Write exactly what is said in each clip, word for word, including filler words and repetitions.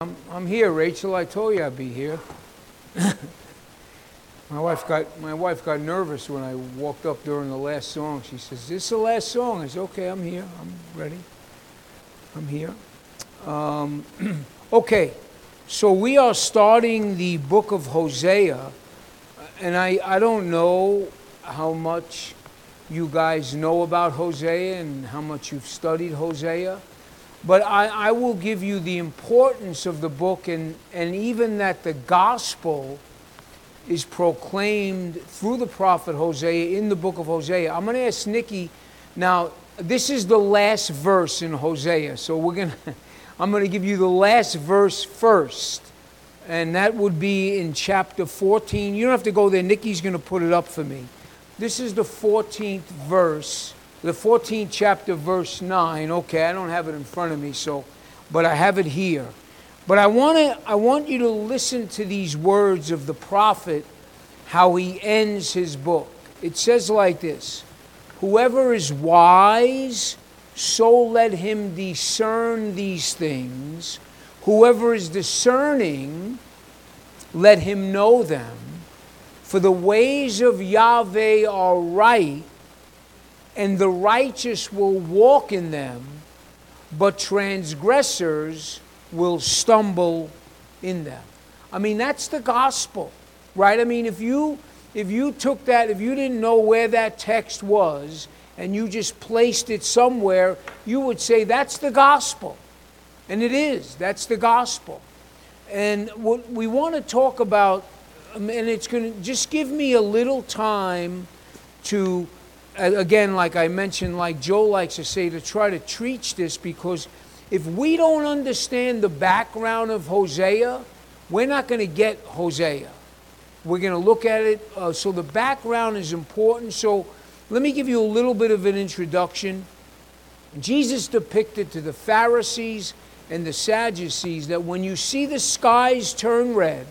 I'm, I'm here, Rachel. I told you I'd be here. my wife got my wife got nervous when I walked up during the last song. She says, "Is this the last song?" I said, "Okay, I'm here. I'm ready. I'm here." Um, okay, so we are starting the book of Hosea, and I, I don't know how much you guys know about Hosea and how much you've studied Hosea. But I, I will give you the importance of the book, and, and even that the gospel is proclaimed through the prophet Hosea in the book of Hosea. I'm going to ask Nikki, now this is the last verse in Hosea, so we're going to, I'm going to give you the last verse first, and that would be in chapter fourteen. You don't have to go there. Nikki's going to put it up for me. This is the fourteenth verse. The fourteenth chapter, verse nine. Okay, I don't have it in front of me, so, but I have it here. But I want to, I want you to listen to these words of the prophet, how he ends his book. It says like this: "Whoever is wise, so let him discern these things. Whoever is discerning, let him know them. For the ways of Yahweh are right, and the righteous will walk in them, but transgressors will stumble in them." I mean, that's the gospel, right? I mean, if you if you took that, if you didn't know where that text was, and you just placed it somewhere, you would say that's the gospel. And it is. That's the gospel. And what we want to talk about, and it's going to just give me a little time to, again, like I mentioned, like Joe likes to say, to try to teach this, because if we don't understand the background of Hosea, we're not going to get Hosea. We're going to look at it. Uh, so the background is important. So let me give you a little bit of an introduction. Jesus depicted to the Pharisees and the Sadducees that when you see the skies turn red,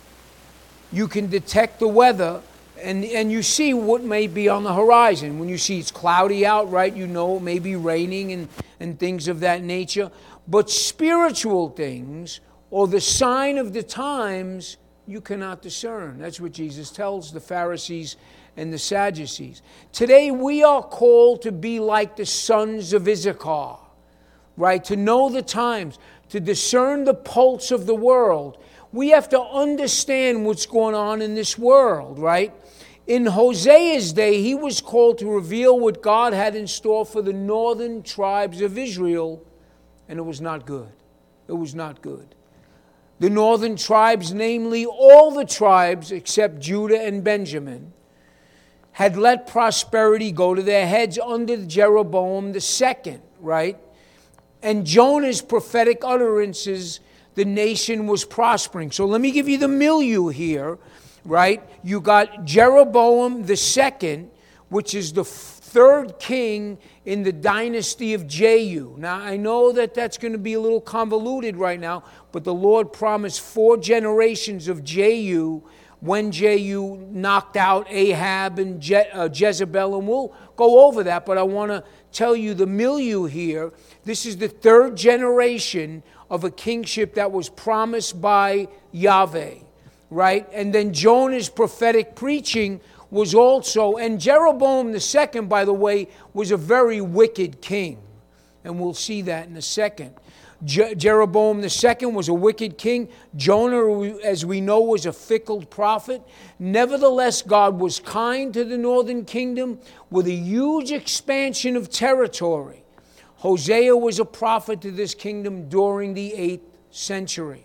you can detect the weather. And and you see what may be on the horizon. When you see it's cloudy out, right, you know it may be raining and, and things of that nature. But spiritual things, or the sign of the times, you cannot discern. That's what Jesus tells the Pharisees and the Sadducees. Today we are called to be like the sons of Issachar, right? To know the times, to discern the pulse of the world. We have to understand what's going on in this world, right? In Hosea's day, he was called to reveal what God had in store for the northern tribes of Israel, and it was not good. It was not good. The northern tribes, namely all the tribes except Judah and Benjamin, had let prosperity go to their heads under Jeroboam the second, right? And Jonah's prophetic utterances, the nation was prospering. So let me give you the milieu here, right? You got Jeroboam the second, which is the third king in the dynasty of Jehu. Now, I know that that's going to be a little convoluted right now, but the Lord promised four generations of Jehu when Jehu knocked out Ahab and Je- uh, Jezebel, and we'll go over that, but I want to tell you the milieu here. This is the third generation of a kingship that was promised by Yahweh, right? And then Jonah's prophetic preaching was also, and Jeroboam the second, by the way, was a very wicked king. And we'll see that in a second. Je- Jeroboam the second was a wicked king. Jonah, as we know, was a fickle prophet. Nevertheless, God was kind to the northern kingdom with a huge expansion of territory. Hosea was a prophet to this kingdom during the eighth century.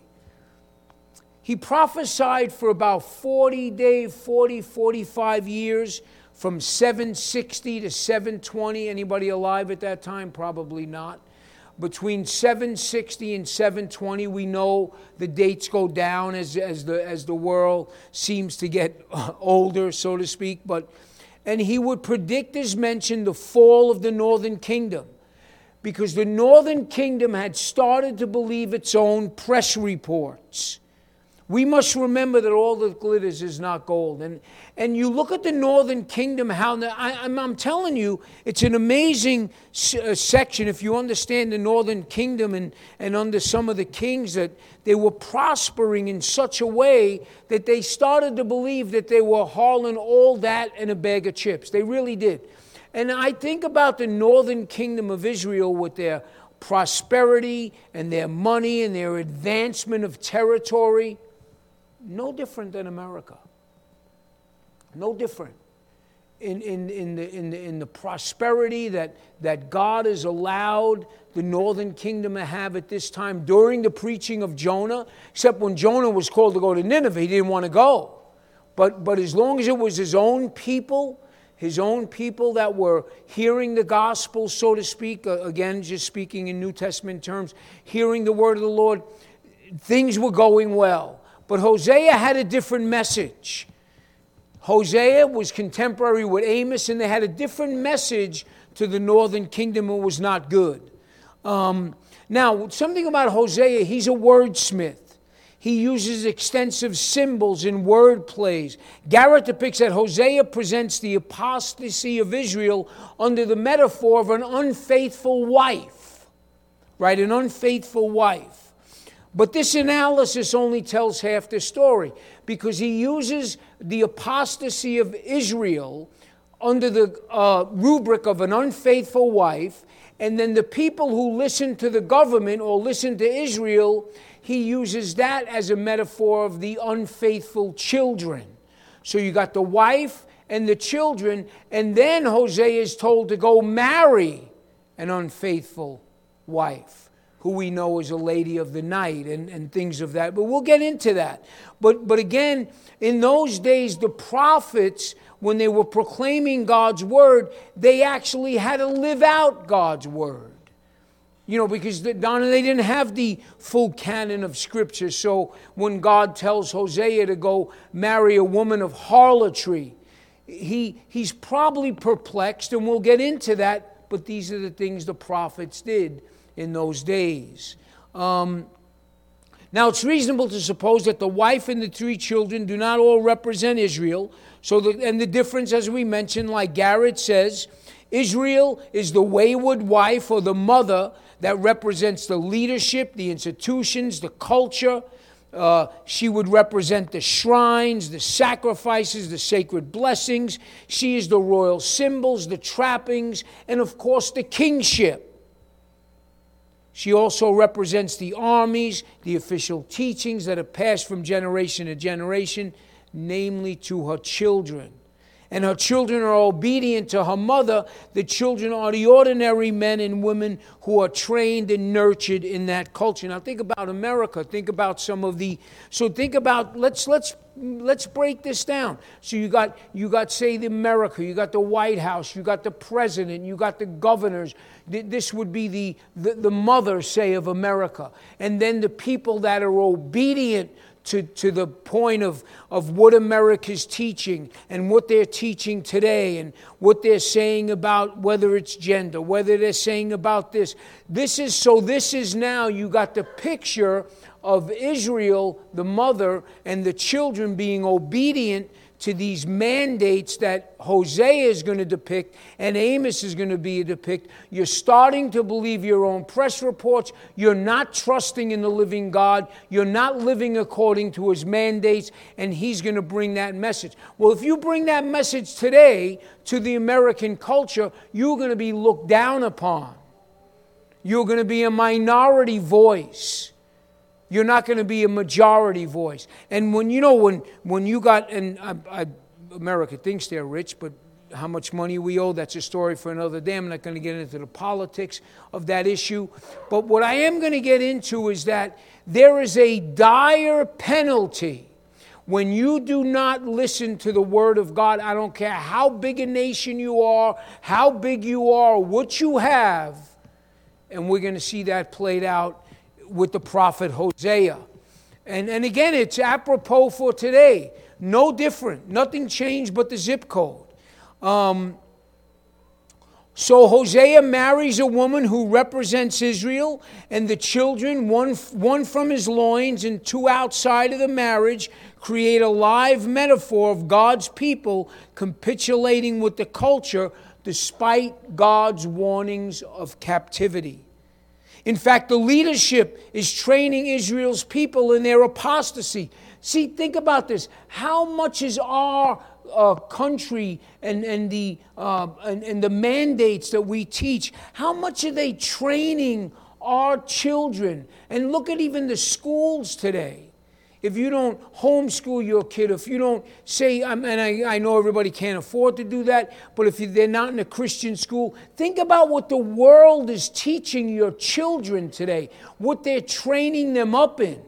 He prophesied for about forty days, forty, forty-five years, from seven sixty to seven twenty. Anybody alive at that time? Probably not. Between seven sixty and seven twenty, we know the dates go down as, as, the, as the world seems to get older, so to speak. But, and he would predict, as mentioned, the fall of the northern kingdom, because the northern kingdom had started to believe its own press reports. We must remember that all that glitters is not gold. And and you look at the northern kingdom, how the, I, I'm, I'm telling you, it's an amazing uh, section. If you understand the northern kingdom and, and under some of the kings, that they were prospering in such a way that they started to believe that they were hauling all that in a bag of chips. They really did. And I think about the northern kingdom of Israel with their prosperity and their money and their advancement of territory. No different than America. No different. In, in, in, the, in, the, in the prosperity that, that God has allowed the northern kingdom to have at this time during the preaching of Jonah, except when Jonah was called to go to Nineveh, he didn't want to go. But, but as long as it was his own people, his own people that were hearing the gospel, so to speak, again, just speaking in New Testament terms, hearing the word of the Lord, things were going well. But Hosea had a different message. Hosea was contemporary with Amos, and they had a different message to the northern kingdom. It was not good. Um, now, something about Hosea, he's a wordsmith. He uses extensive symbols and word plays. Garrett depicts that Hosea presents the apostasy of Israel under the metaphor of an unfaithful wife. Right, an unfaithful wife. But this analysis only tells half the story, because he uses the apostasy of Israel under the uh, rubric of an unfaithful wife, and then the people who listen to the government or listen to Israel, he uses that as a metaphor of the unfaithful children. So you got the wife and the children, and then Hosea is told to go marry an unfaithful wife, who we know is a lady of the night and, and things of that. But we'll get into that. But, but again, in those days, the prophets, when they were proclaiming God's word, they actually had to live out God's word. You know, because the, Donna, they didn't have the full canon of Scripture. So when God tells Hosea to go marry a woman of harlotry, he he's probably perplexed, and we'll get into that. But these are the things the prophets did in those days. Um, now, it's reasonable to suppose that the wife and the three children do not all represent Israel. So, the, and the difference, as we mentioned, like Garrett says, Israel is the wayward wife or the mother that represents the leadership, the institutions, the culture. Uh, she would represent the shrines, the sacrifices, the sacred blessings. She is the royal symbols, the trappings, and of course the kingship. She also represents the armies, the official teachings that have passed from generation to generation, namely to her children. And her children are obedient to her mother. The children are the ordinary men and women who are trained and nurtured in that culture. Now think about America. Think about some of the... So think about... Let's let's let's break this down. So you got, you got, say, the America. You got the White House. You got the president. You got the governors. This would be the, the, the mother, say, of America. And then the people that are obedient To, to the point of, of what America's teaching and what they're teaching today and what they're saying about whether it's gender, whether they're saying about this. This is, so this is now, you got the picture of Israel, the mother, and the children being obedient to these mandates that Hosea is going to depict and Amos is going to be a depict. You're starting to believe your own press reports. You're not trusting in the living God. You're not living according to his mandates, and he's going to bring that message. Well, if you bring that message today to the American culture, you're going to be looked down upon. You're going to be a minority voice. You're not going to be a majority voice. And when you know, when when you got, and I, I, America thinks they're rich, but how much money we owe, that's a story for another day. I'm not going to get into the politics of that issue. But what I am going to get into is that there is a dire penalty when you do not listen to the word of God. I don't care how big a nation you are, how big you are, what you have. And we're going to see that played out with the prophet Hosea. And, and again, it's apropos for today. No different. Nothing changed but the zip code. Um, So Hosea marries a woman who represents Israel, and the children, one, one from his loins and two outside of the marriage, create a live metaphor of God's people capitulating with the culture despite God's warnings of captivity. In fact, the leadership is training Israel's people in their apostasy. See, think about this. How much is our uh, country and, and, the, uh, and, and the mandates that we teach, how much are they training our children? And look at even the schools today. If you don't homeschool your kid, if you don't say, and I, I know everybody can't afford to do that, but if they're not in a Christian school, think about what the world is teaching your children today, what they're training them up in.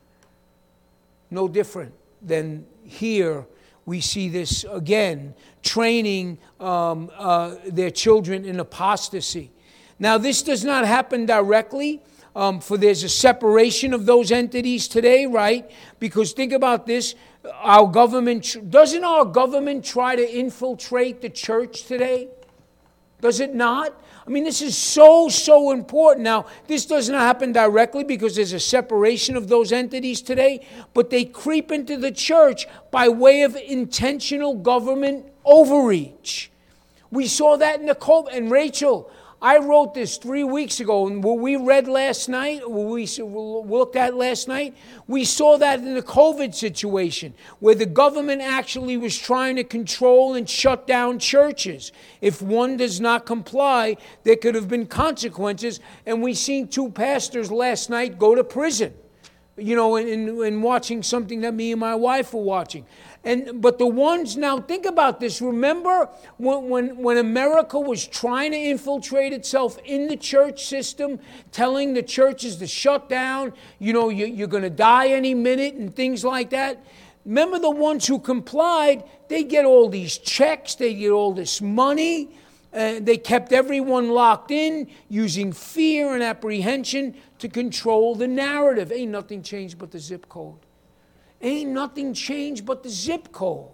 No different than here we see this again, training um, uh, their children in apostasy. Now, this does not happen directly. Um, for there's a separation of those entities today, right? Because think about this, our government, doesn't our government try to infiltrate the church today? Does it not? I mean, this is so, so important. Now, this does not happen directly because there's a separation of those entities today, but they creep into the church by way of intentional government overreach. We saw that in the COVID, and Rachel, I wrote this three weeks ago, and what we read last night, what we looked at last night, we saw that in the COVID situation, where the government actually was trying to control and shut down churches. If one does not comply, there could have been consequences, and we seen two pastors last night go to prison, you know, in, in, in watching something that me and my wife were watching. And but the ones, now think about this. Remember when, when, when America was trying to infiltrate itself in the church system, telling the churches to shut down, you know, you, you're going to die any minute and things like that? Remember the ones who complied, they get all these checks, they get all this money. Uh, they kept everyone locked in, using fear and apprehension to control the narrative. Ain't nothing changed but the zip code. Ain't nothing changed but the zip code.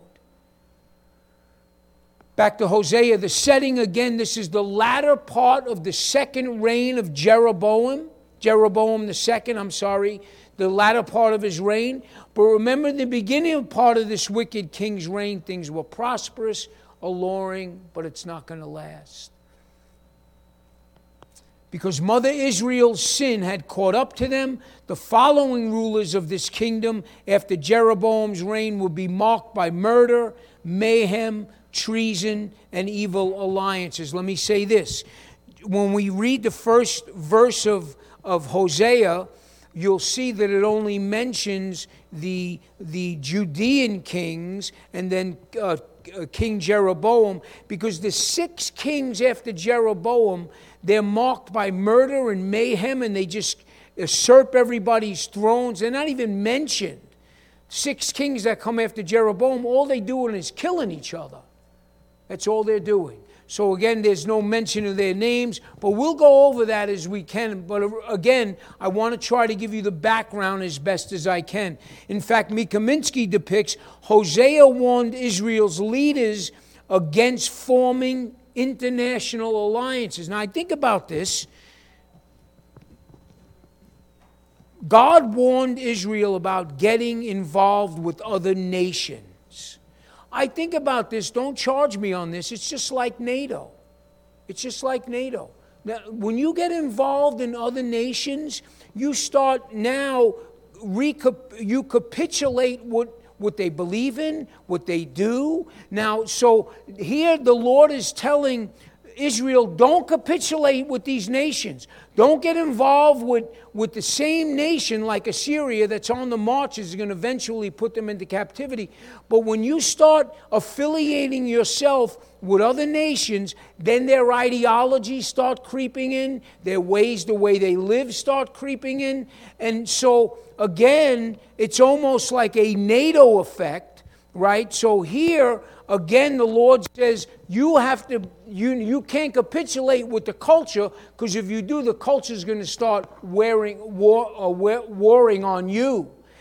Back to Hosea, the setting again, this is the latter part of the second reign of Jeroboam. Jeroboam the second, I'm sorry, the latter part of his reign. But remember, the beginning part of this wicked king's reign, things were prosperous, alluring, but it's not going to last. Because Mother Israel's sin had caught up to them, the following rulers of this kingdom after Jeroboam's reign will be marked by murder, mayhem, treason, and evil alliances. Let me say this. When we read the first verse of, of Hosea, you'll see that it only mentions the, the Judean kings and then uh, King Jeroboam, because the six kings after Jeroboam, they're marked by murder and mayhem, and they just usurp everybody's thrones. They're not even mentioned. Six kings that come after Jeroboam, all they're doing is killing each other. That's all they're doing. So again, there's no mention of their names, but we'll go over that as we can. But again, I want to try to give you the background as best as I can. In fact, Mika Minsky depicts Hosea warned Israel's leaders against forming international alliances. Now, I think about this. God warned Israel about getting involved with other nations. I think about this. Don't charge me on this. It's just like NATO. It's just like NATO. Now, when you get involved in other nations, you start now, recap- you capitulate what what they believe in, what they do. Now, so here the Lord is telling Israel, don't capitulate with these nations. Don't get involved with, with the same nation like Assyria that's on the marches, is going to eventually put them into captivity. But when you start affiliating yourself with other nations, then their ideologies start creeping in, their ways, the way they live start creeping in. And so, again, it's almost like a NATO effect, right? So here, again, the Lord says, you have to, you, you can't capitulate with the culture, because if you do, the culture is going to start wearing, war, uh, warring on you.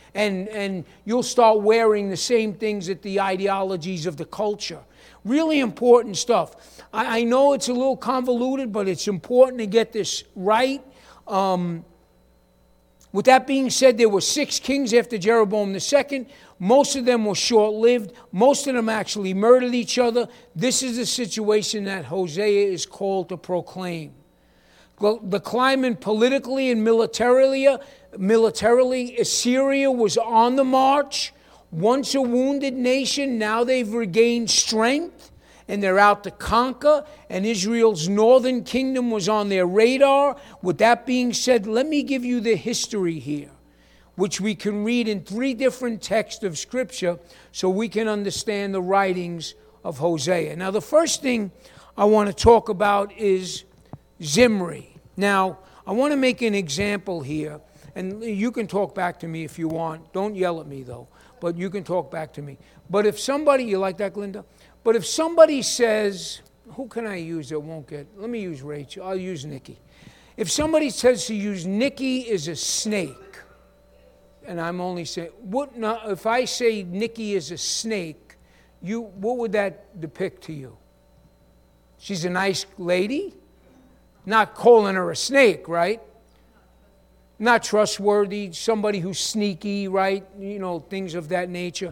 And, and you'll start wearing the same things that the ideologies of the culture. Really important stuff. I, I know it's a little convoluted, but it's important to get this right. Um, with that being said, there were six kings after Jeroboam the second. Most of them were short-lived. Most of them actually murdered each other. This is the situation that Hosea is called to proclaim. The climate politically and militarily, militarily, Assyria was on the march. Once a wounded nation, now they've regained strength and they're out to conquer, and Israel's northern kingdom was on their radar. With that being said, let me give you the history here, which we can read in three different texts of Scripture so we can understand the writings of Hosea. Now, the first thing I want to talk about is Zimri. Now, I want to make an example here, and you can talk back to me if you want. Don't yell at me, though, but you can talk back to me. But if somebody, you like that, Glinda? But if somebody says, who can I use that won't get, let me use Rachel, I'll use Nikki. If somebody says to use Nikki is a snake, and I'm only saying, what? Now, if I say Nikki is a snake, you, what would that depict to you? She's a nice lady? Not calling her a snake, right? Not trustworthy, somebody who's sneaky, right? You know, things of that nature.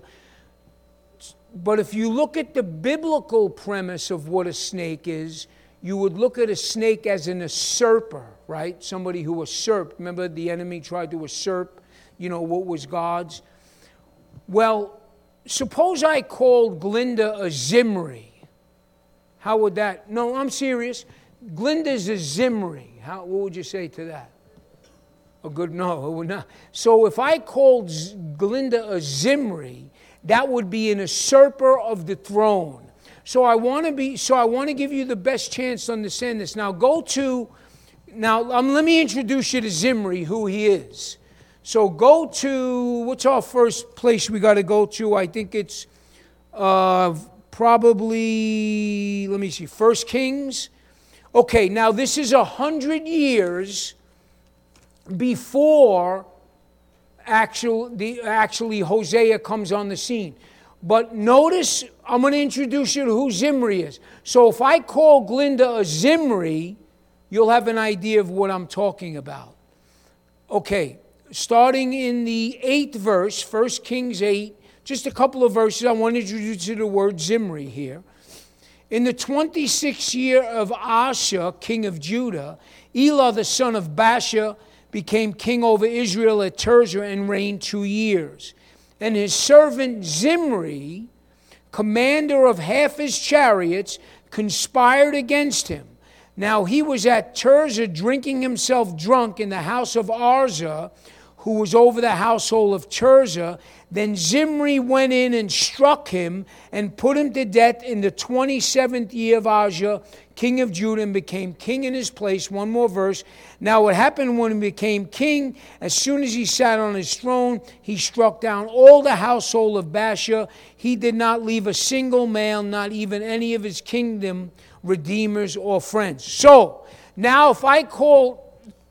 But if you look at the biblical premise of what a snake is, you would look at a snake as an usurper, right? Somebody who usurped. Remember, the enemy tried to usurp, you know, what was God's. Well, suppose I called Glinda a Zimri. How would that? No, I'm serious. Glinda's a Zimri. How, what would you say to that? A good no, it would not. So if I called Glinda a Zimri, that would be an usurper of the throne. So I want to be. So I want to give you the best chance to understand this. Now go to. Now um, let me introduce you to Zimri, who he is. So go to, what's our first place we got to go to? I think it's uh, probably. Let me see. First Kings. Okay, now this is a hundred years before actual, the, actually Hosea comes on the scene. But notice, I'm going to introduce you to who Zimri is. So if I call Glinda a Zimri, you'll have an idea of what I'm talking about. Okay, starting in the eighth verse, First Kings eight, just a couple of verses, I want to introduce you to the word Zimri here. In the twenty-sixth year of Asa, king of Judah, Elah the son of Baasha became king over Israel at Tirzah and reigned two years. And his servant Zimri, commander of half his chariots, conspired against him. Now he was at Tirzah drinking himself drunk in the house of Arza, who was over the household of Tirzah. Then Zimri went in and struck him and put him to death in the twenty-seventh year of Asa, king of Judah, and became king in his place. One more verse. Now what happened when he became king, as soon as he sat on his throne, he struck down all the household of Baasha. He did not leave a single male, not even any of his kingdom redeemers or friends. So, now if I call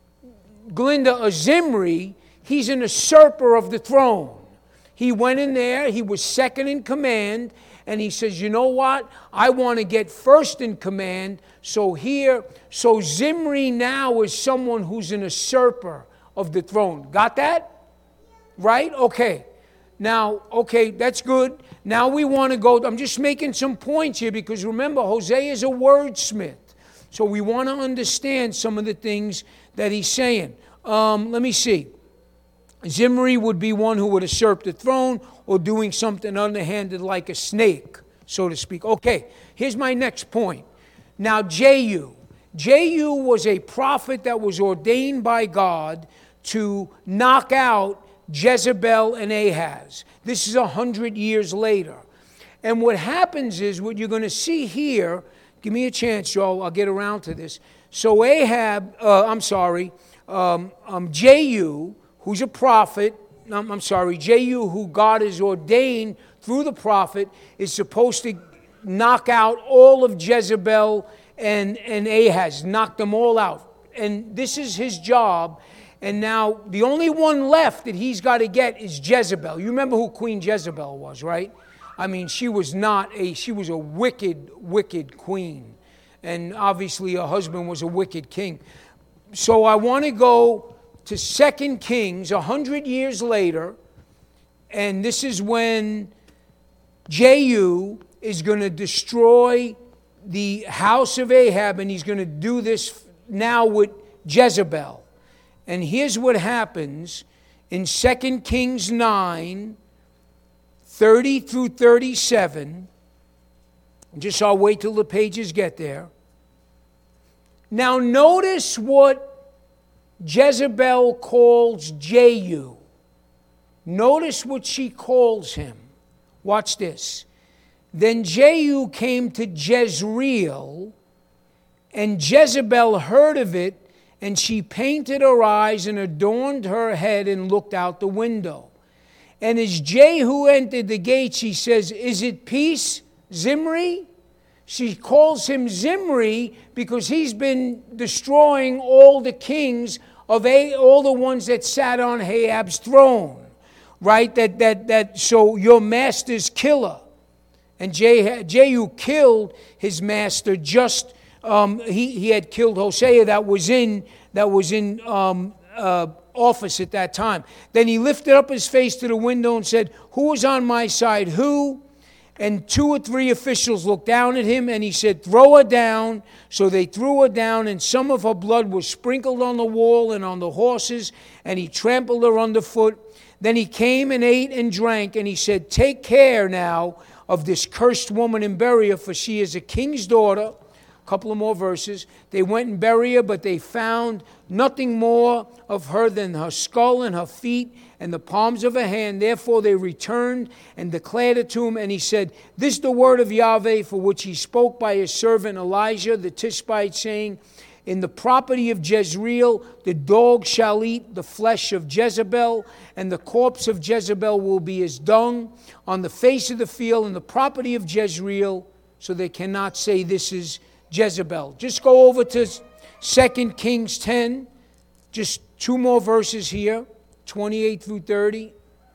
Glinda a Zimri, he's an usurper of the throne. He went in there, he was second in command, and he says, you know what? I want to get first in command. So here, so Zimri now is someone who's an usurper of the throne. Got that? Right? Okay. Now, okay, that's good. Now we want to go, I'm just making some points here because remember, Hosea is a wordsmith. So we want to understand some of the things that he's saying. Um, let me see. Zimri would be one who would usurp the throne or doing something underhanded like a snake, so to speak. Okay, here's my next point. Now, Jehu. Jehu was a prophet that was ordained by God to knock out Jezebel and Ahaz. This is a hundred years later. And what happens is, what you're going to see here, give me a chance, Joe, I'll get around to this. So Ahab, uh, I'm sorry, um, um, Jehu, who's a prophet, I'm, I'm sorry, Jehu, who God has ordained through the prophet, is supposed to knock out all of Jezebel and, and Ahaz, knock them all out. And this is his job. And now the only one left that he's got to get is Jezebel. You remember who Queen Jezebel was, right? I mean, she was not a, she was a wicked, wicked queen. And obviously her husband was a wicked king. So I want to go to Second Kings a hundred years later. And this is when Jehu is going to destroy the house of Ahab. And he's going to do this now with Jezebel. And here's what happens in Second Kings nine, thirty through thirty-seven. Just I'll wait till the pages get there. Now notice what Jezebel calls Jehu. Notice what she calls him. Watch this. Then Jehu came to Jezreel, and Jezebel heard of it, and she painted her eyes and adorned her head and looked out the window. And as Jehu entered the gate, she says, "Is it peace, Zimri?" She calls him Zimri because he's been destroying all the kings of A, all the ones that sat on Ahab's throne, right? That that that. So your master's killer, and Jehu, Jehu killed his master. Just um, he he had killed Hosea that was in that was in um, uh, office at that time. Then he lifted up his face to the window and said, "Who is on my side? Who?" And two or three officials looked down at him, and he said, "Throw her down." So they threw her down, and some of her blood was sprinkled on the wall and on the horses, and he trampled her underfoot. Then he came and ate and drank, and he said, "Take care now of this cursed woman and bury her, for she is a king's daughter." A couple of more verses. They went and buried her, but they found nothing more of her than her skull and her feet and the palms of her hand. Therefore they returned and declared it to him. And he said, "This is the word of Yahweh, for which he spoke by his servant Elijah the Tishbite, saying, In the property of Jezreel the dog shall eat the flesh of Jezebel, and the corpse of Jezebel will be as dung on the face of the field, and the property of Jezreel, so they cannot say this is Jezebel." Just go over to Second Kings ten. Just two more verses here, twenty-eight through thirty.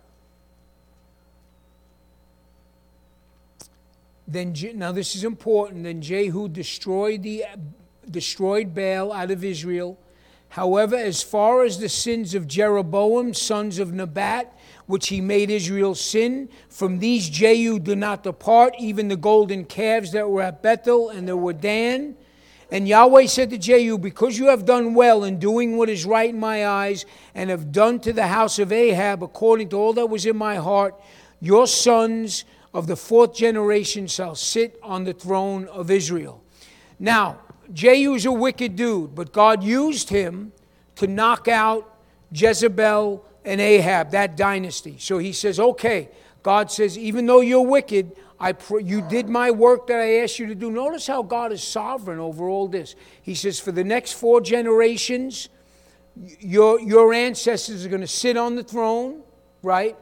Then, now this is important. Then Jehu destroyed the destroyed Baal out of Israel. However, as far as the sins of Jeroboam, sons of Nebat, which he made Israel sin, from these Jehu did not depart, even the golden calves that were at Bethel and that were Dan. And Yahweh said to Jehu, "Because you have done well in doing what is right in my eyes, and have done to the house of Ahab according to all that was in my heart, your sons of the fourth generation shall sit on the throne of Israel." Now, Jehu's a wicked dude, but God used him to knock out Jezebel and Ahab, that dynasty. So he says, okay, God says, even though you're wicked, I pr- you did my work that I asked you to do. Notice how God is sovereign over all this. He says, for the next four generations, your, your ancestors are going to sit on the throne, right?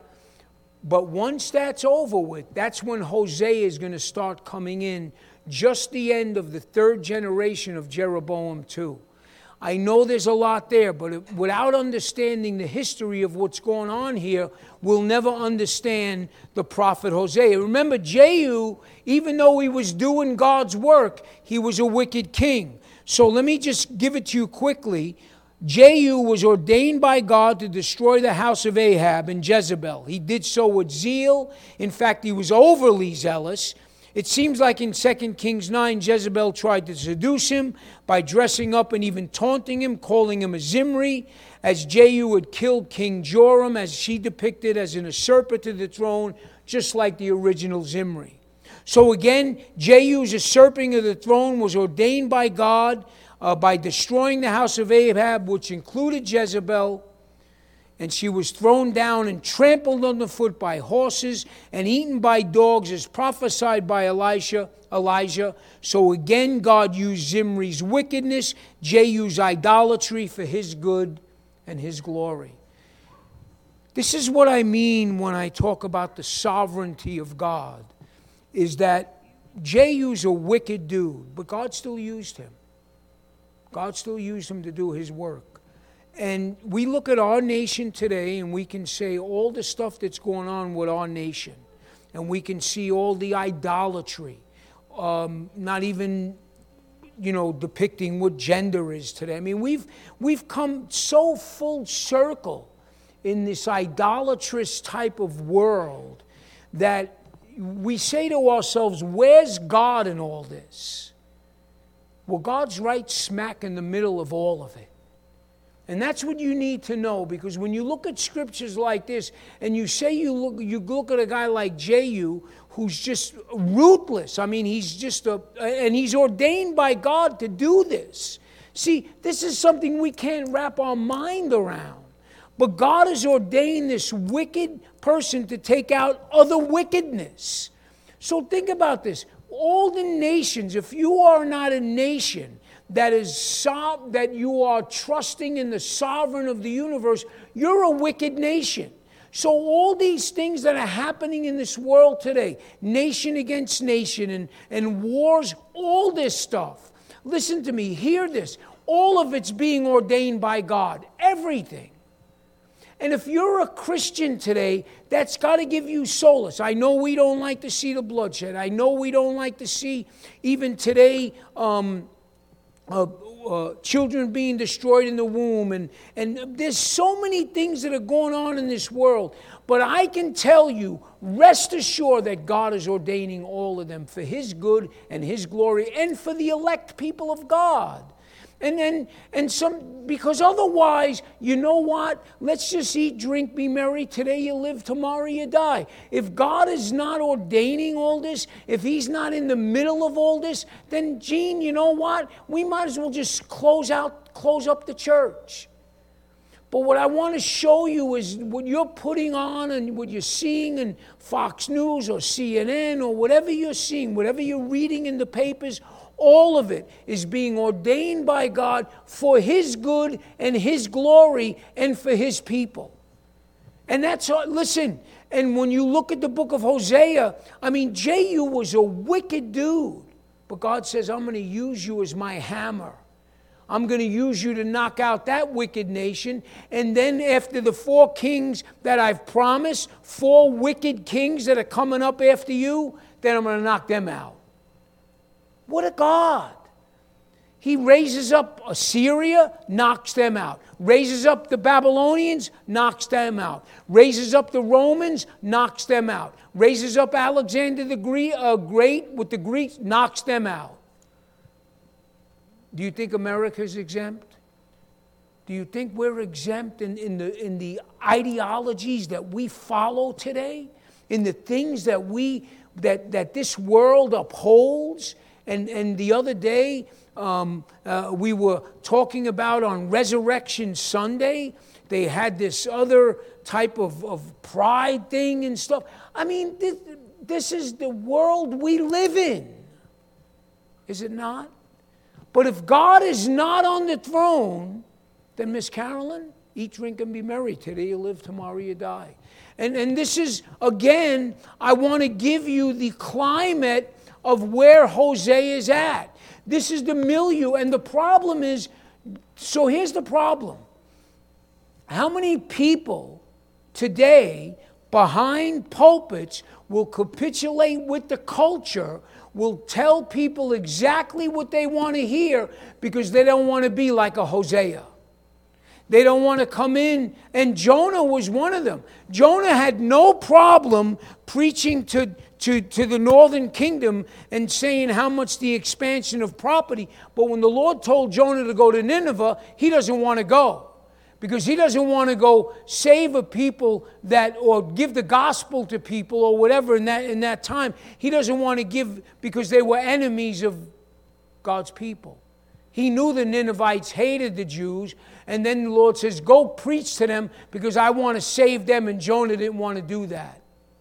But once that's over with, that's when Hosea is going to start coming in, just the end of the third generation of Jeroboam too. I know there's a lot there, but it, without understanding the history of what's going on here, we'll never understand the prophet Hosea. Remember, Jehu, even though he was doing God's work, he was a wicked king. So let me just give it to you quickly. Jehu was ordained by God to destroy the house of Ahab and Jezebel. He did so with zeal. In fact, he was overly zealous. It seems like in Second Kings nine, Jezebel tried to seduce him by dressing up and even taunting him, calling him a Zimri, as Jehu had killed King Joram, as she depicted as an usurper to the throne, just like the original Zimri. So again, Jehu's usurping of the throne was ordained by God uh, by destroying the house of Ahab, which included Jezebel. And she was thrown down and trampled underfoot by horses and eaten by dogs, as prophesied by Elisha, Elijah. So again, God used Zimri's wickedness, Jehu's idolatry for his good and his glory. This is what I mean when I talk about the sovereignty of God, is that Jehu's a wicked dude, but God still used him. God still used him to do his work. and we look at our nation today and we can say all the stuff that's going on with our nation. And we can see all the idolatry, um, not even, you know, depicting what gender is today. I mean, we've we've come so full circle in this idolatrous type of world that we say to ourselves, where's God in all this? Well, God's right smack in the middle of all of it. And that's what you need to know, because when you look at scriptures like this and you say you look you look at a guy like Jehu, who's just ruthless. I mean, he's just a, and he's ordained by God to do this. See, this is something we can't wrap our mind around. But God has ordained this wicked person to take out other wickedness. So think about this. All the nations, if you are not a nation that is so, that you are trusting in the sovereign of the universe, you're a wicked nation. So all these things that are happening in this world today, nation against nation and, and wars, all this stuff, listen to me, hear this, all of it's being ordained by God, everything. And if you're a Christian today, that's got to give you solace. I know we don't like to see the bloodshed. I know we don't like to see, even today, um, Uh, uh, children being destroyed in the womb, and, and there's so many things that are going on in this world. But I can tell you, rest assured that God is ordaining all of them for His good and His glory, and for the elect people of God. And then, and some, because otherwise, you know what? Let's just eat, drink, be merry. Today you live, tomorrow you die. If God is not ordaining all this, if He's not in the middle of all this, then Gene, you know what? We might as well just close out, close up the church. But what I want to show you is what you're putting on and what you're seeing in Fox News or C N N or whatever you're seeing, whatever you're reading in the papers. All of it is being ordained by God for His good and His glory and for His people. And that's, all, listen, and when you look at the book of Hosea, I mean, Jehu was a wicked dude. But God says, I'm going to use you as my hammer. I'm going to use you to knock out that wicked nation. And then after the four kings that I've promised, four wicked kings that are coming up after you, then I'm going to knock them out. What a God. He raises up Assyria, knocks them out. Raises up the Babylonians, knocks them out. Raises up the Romans, knocks them out. Raises up Alexander the Great with the Greeks, knocks them out. Do you think America is exempt? Do you think we're exempt in, in, the, in the ideologies that we follow today? In the things that we that, that this world upholds? And, and the other day, um, uh, we were talking about on Resurrection Sunday, they had this other type of, of pride thing and stuff. I mean, this, this is the world we live in. Is it not? But if God is not on the throne, then Miss Carolyn, eat, drink, and be merry. Today you live, tomorrow you die. And, and this is, again, I want to give you the climate of where Hosea is at. This is the milieu, and the problem is, so here's the problem. How many people today behind pulpits will capitulate with the culture, will tell people exactly what they want to hear because they don't want to be like a Hosea? They don't want to come in, and Jonah was one of them. Jonah had no problem preaching to To, to the northern kingdom and saying how much the expansion of property. But when the Lord told Jonah to go to Nineveh, he doesn't want to go. Because he doesn't want to go save a people that, or give the gospel to people or whatever in that, in that time. He doesn't want to give because they were enemies of God's people. He knew the Ninevites hated the Jews. And then the Lord says, go preach to them because I want to save them. And Jonah didn't want to do that.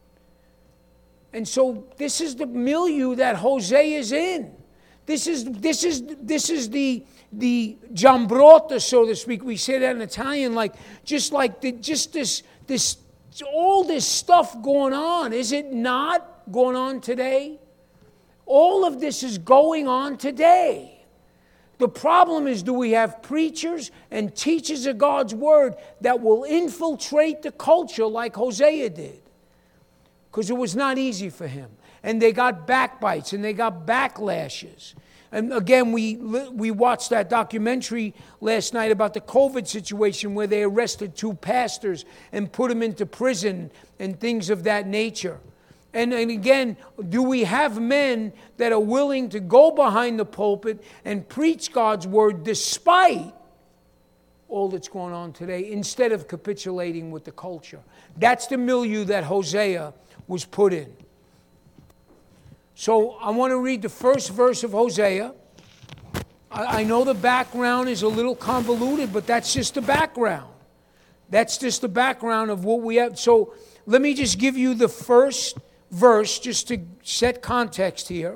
And so this is the milieu that Hosea is in. This is this is this is the the giambrota, so to speak. We say that in Italian, like just like the, just this this all this stuff going on. Is it not going on today? All of this is going on today. The problem is, do we have preachers and teachers of God's word that will infiltrate the culture like Hosea did? Because it was not easy for him. And they got backbites and they got backlashes. And again, we we watched that documentary last night about the COVID situation where they arrested two pastors and put them into prison and things of that nature. And, and again, do we have men that are willing to go behind the pulpit and preach God's word despite all that's going on today, instead of capitulating with the culture? That's the milieu that Hosea was put in. So I want to read the first verse of Hosea. I, I know the background is a little convoluted, but that's just the background. That's just the background of what we have. So let me just give you the first verse just to set context here.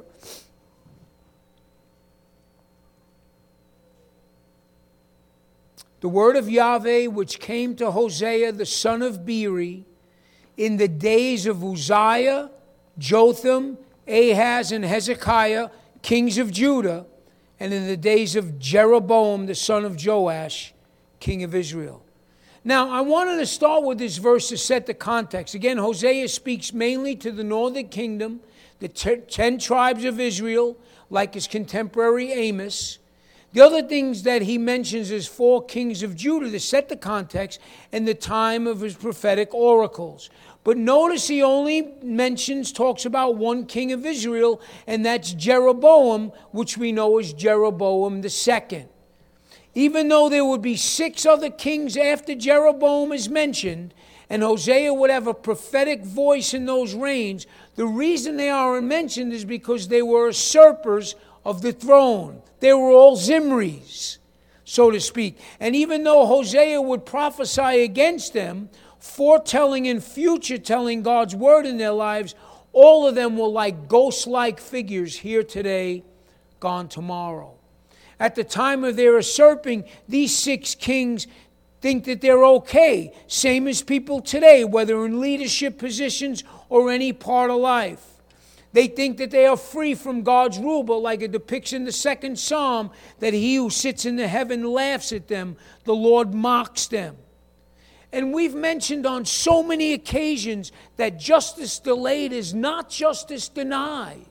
The word of Yahweh which came to Hosea the son of Beeri in the days of Uzziah, Jotham, Ahaz, and Hezekiah, kings of Judah, and in the days of Jeroboam the son of Joash, king of Israel. Now, I wanted to start with this verse to set the context. Again, Hosea speaks mainly to the northern kingdom, the ten tribes of Israel, like his contemporary Amos. The other things that he mentions is four kings of Judah to set the context and the time of his prophetic oracles. But notice he only mentions, talks about one king of Israel, and that's Jeroboam, which we know as Jeroboam the second. Even though there would be six other kings after Jeroboam is mentioned, and Hosea would have a prophetic voice in those reigns, the reason they aren't mentioned is because they were usurpers of the throne. They were all Zimris, so to speak. And even though Hosea would prophesy against them, foretelling and future telling God's word in their lives, all of them were like ghost-like figures, here today, gone tomorrow. At the time of their usurping, these six kings think that they're okay, same as people today, whether in leadership positions or any part of life. They think that they are free from God's rule, but like it depicts in the second psalm, that he who sits in the heaven laughs at them, the Lord mocks them. And we've mentioned on so many occasions that justice delayed is not justice denied.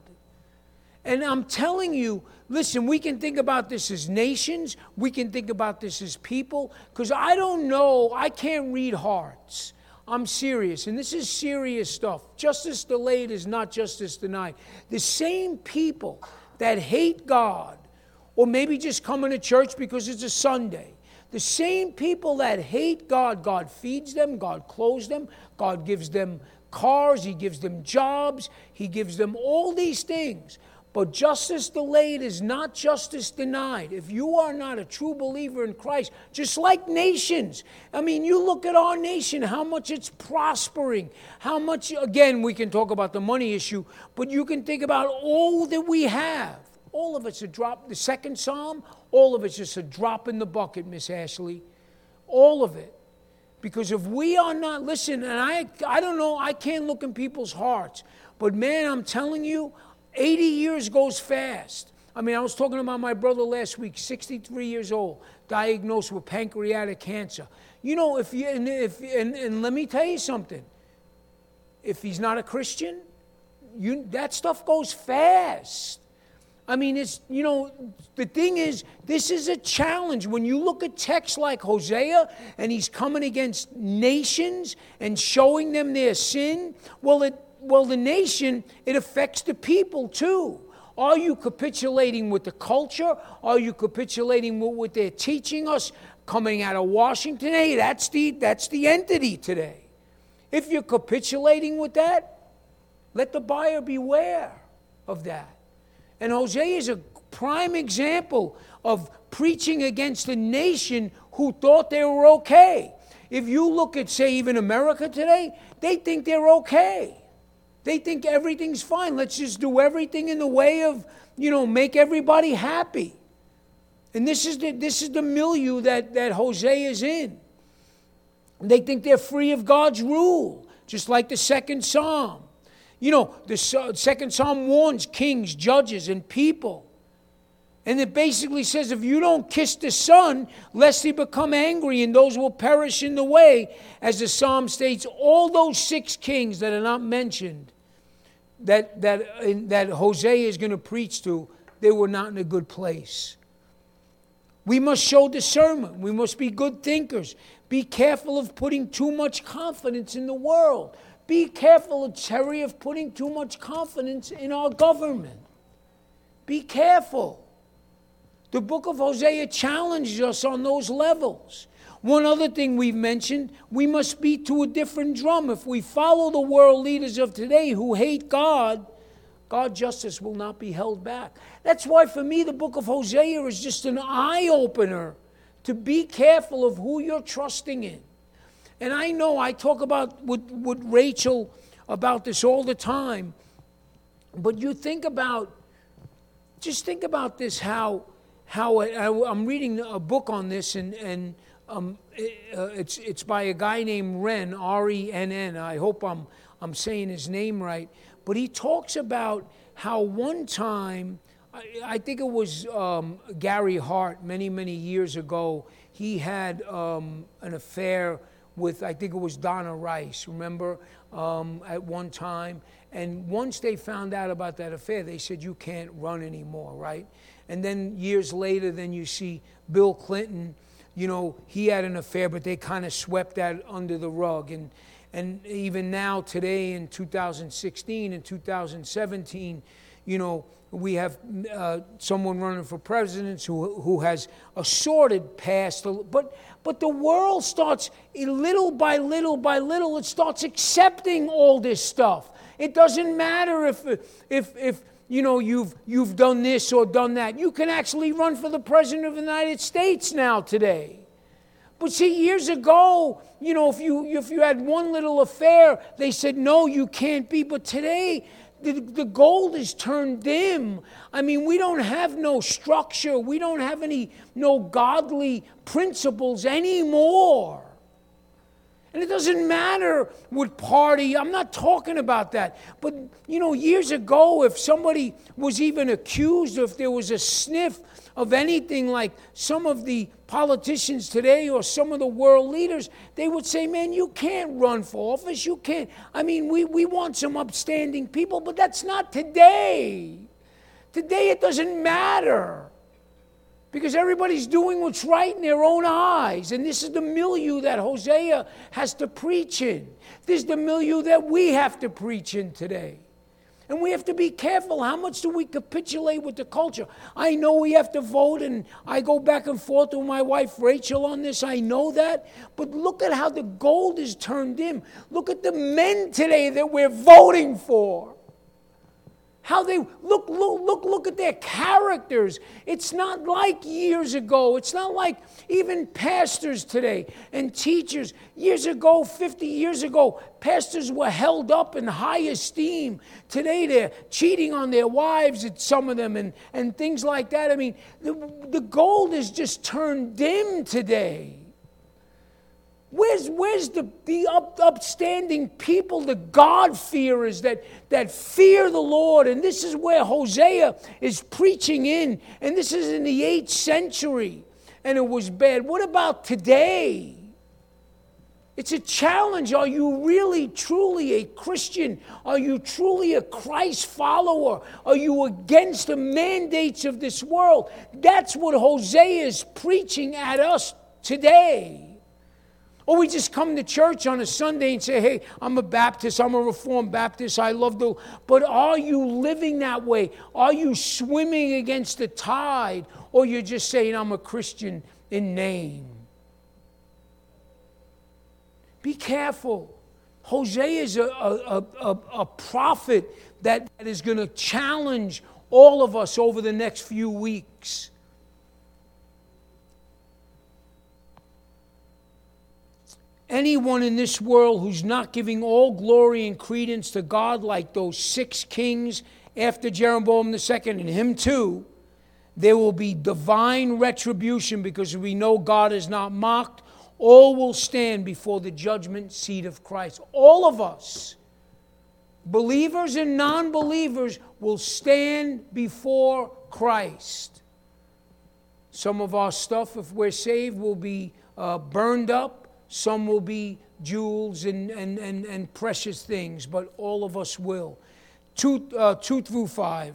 And I'm telling you, listen, we can think about this as nations. We can think about this as people. Because I don't know, I can't read hearts. I'm serious. And this is serious stuff. Justice delayed is not justice denied. The same people that hate God, or maybe just coming to church because it's a Sunday, the same people that hate God, God feeds them, God clothes them, God gives them cars, he gives them jobs, he gives them all these things. But justice delayed is not justice denied. If you are not a true believer in Christ, just like nations, I mean, you look at our nation, how much it's prospering, how much, again, we can talk about the money issue, but you can think about all that we have. All of it's a drop. The second psalm, all of it's just a drop in the bucket, Miss Ashley. All of it. Because if we are not, listen, and I, I don't know, I can't look in people's hearts, but man, I'm telling you, eighty years goes fast. I mean, I was talking about my brother last week, sixty-three years old, diagnosed with pancreatic cancer. You know, if you, and, if, and, and let me tell you something. If he's not a Christian, you, that stuff goes fast. I mean, it's, you know, the thing is, this is a challenge. When you look at texts like Hosea, and he's coming against nations and showing them their sin, well, it, well, the nation, it affects the people too. Are you capitulating with the culture? Are you capitulating with what they're teaching us coming out of Washington? Hey, that's the, that's the entity today. If you're capitulating with that, let the buyer beware of that. And Hosea is a prime example of preaching against a nation who thought they were okay. If you look at, say, even America today, they think they're okay. They think everything's fine. Let's just do everything in the way of, you know, make everybody happy. And this is the, this is the milieu that, that Hosea is in. They think they're free of God's rule, just like the second psalm. You know, the second psalm warns kings, judges, and people. And it basically says, if you don't kiss the Son, lest he become angry, and those will perish in the way, as the Psalm states, all those six kings that are not mentioned, that, that, that Hosea is going to preach to, they were not in a good place. We must show discernment. We must be good thinkers. Be careful of putting too much confidence in the world. Be careful, Terry, of putting too much confidence in our government. Be careful. The book of Hosea challenges us on those levels. One other thing we've mentioned, we must beat to a different drum. If we follow the world leaders of today who hate God, God's justice will not be held back. That's why for me the book of Hosea is just an eye-opener to be careful of who you're trusting in. And I know I talk about with, with Rachel about this all the time, but you think about, just think about this, how how I, I'm reading a book on this, and, and um, it, uh, it's it's by a guy named Renn, R E N N. I hope I'm I'm saying his name right. But he talks about how one time, I, I think it was um, Gary Hart, many, many years ago, he had um, an affair with, I think it was Donna Rice, remember, um, at one time. And once they found out about that affair, they said, you can't run anymore, right? And then years later, then you see Bill Clinton, you know, he had an affair, but they kind of swept that under the rug. And and even now, today in two thousand sixteen and two thousand seventeen, you know, we have uh, someone running for president who who has a sordid past. But but the world starts, little by little by little, it starts accepting all this stuff. It doesn't matter if if if you know you've you've done this or done that. You can actually run for the president of the United States now today. But see, years ago, you know, if you if you had one little affair, they said, no, you can't be. But today, the, the gold is turned dim. I mean, we don't have no structure. We don't have any, no godly principles anymore. And it doesn't matter what party, I'm not talking about that. But, you know, years ago, if somebody was even accused, or if there was a sniff of anything like some of the politicians today or some of the world leaders, they would say, man, you can't run for office. You can't. I mean, we, we want some upstanding people, but that's not today. Today it doesn't matter. Because everybody's doing what's right in their own eyes. And this is the milieu that Hosea has to preach in. This is the milieu that we have to preach in today. And we have to be careful. How much do we capitulate with the culture? I know we have to vote, and I go back and forth with my wife Rachel on this. I know that. But look at how the gold is turned dim. Look at the men today that we're voting for. How they look, look, look, look at their characters. It's not like years ago. It's not like even pastors today and teachers. Years ago, fifty years ago, pastors were held up in high esteem. Today, they're cheating on their wives at some of them and, and things like that. I mean, the, the gold is just turned dim today. Where's, where's the, the up, upstanding people, the God-fearers that, that fear the Lord? And this is where Hosea is preaching in. And this is in the eighth century. And it was bad. What about today? It's a challenge. Are you really, truly a Christian? Are you truly a Christ follower? Are you against the mandates of this world? That's what Hosea is preaching at us today. Or we just come to church on a Sunday and say, hey, I'm a Baptist, I'm a Reformed Baptist, I love the... But are you living that way? Are you swimming against the tide? Or you're just saying, I'm a Christian in name? Be careful. Hosea is a, a, a, a prophet that is going to challenge all of us over the next few weeks. Anyone in this world who's not giving all glory and credence to God like those six kings after Jeroboam the second, and him too, there will be divine retribution, because we know God is not mocked. All will stand before the judgment seat of Christ. All of us, believers and non-believers, will stand before Christ. Some of our stuff, if we're saved, will be uh, burned up. Some will be jewels and, and, and, and precious things, but all of us will. Two, uh, two through five.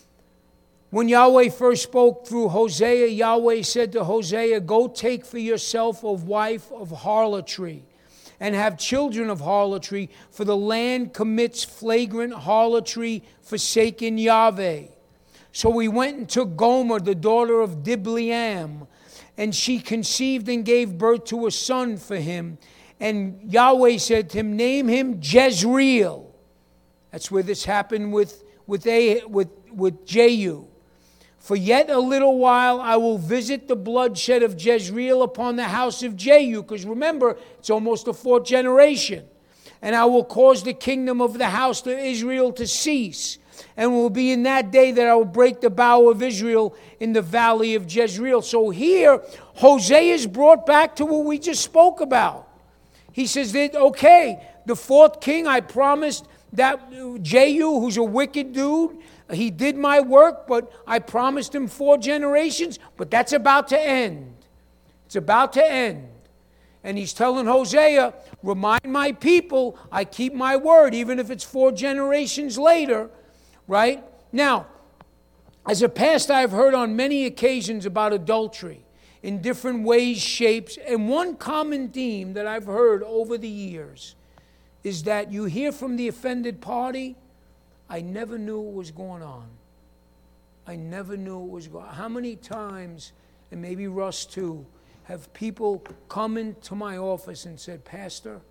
When Yahweh first spoke through Hosea, Yahweh said to Hosea, go take for yourself a wife of harlotry and have children of harlotry, for the land commits flagrant harlotry, forsaking Yahweh. So he went and took Gomer, the daughter of Diblaim, and she conceived and gave birth to a son for him. And Yahweh said to him, name him Jezreel. That's where this happened with, with, a, with, with Jehu. For yet a little while I will visit the bloodshed of Jezreel upon the house of Jehu. Because remember, it's almost the fourth generation. And I will cause the kingdom of the house of Israel to cease. And it will be in that day that I will break the bow of Israel in the valley of Jezreel. So here, Hosea is brought back to what we just spoke about. He says that, okay, the fourth king, I promised that Jehu, who's a wicked dude, he did my work, but I promised him four generations, but that's about to end. It's about to end. And he's telling Hosea, remind my people, I keep my word, even if it's four generations later, right? Now, as a pastor, I've heard on many occasions about adultery in different ways, shapes, and one common theme that I've heard over the years is that you hear from the offended party, I never knew what was going on. I never knew what was going on. How many times, and maybe Russ too, have people come into my office and said, Pastor,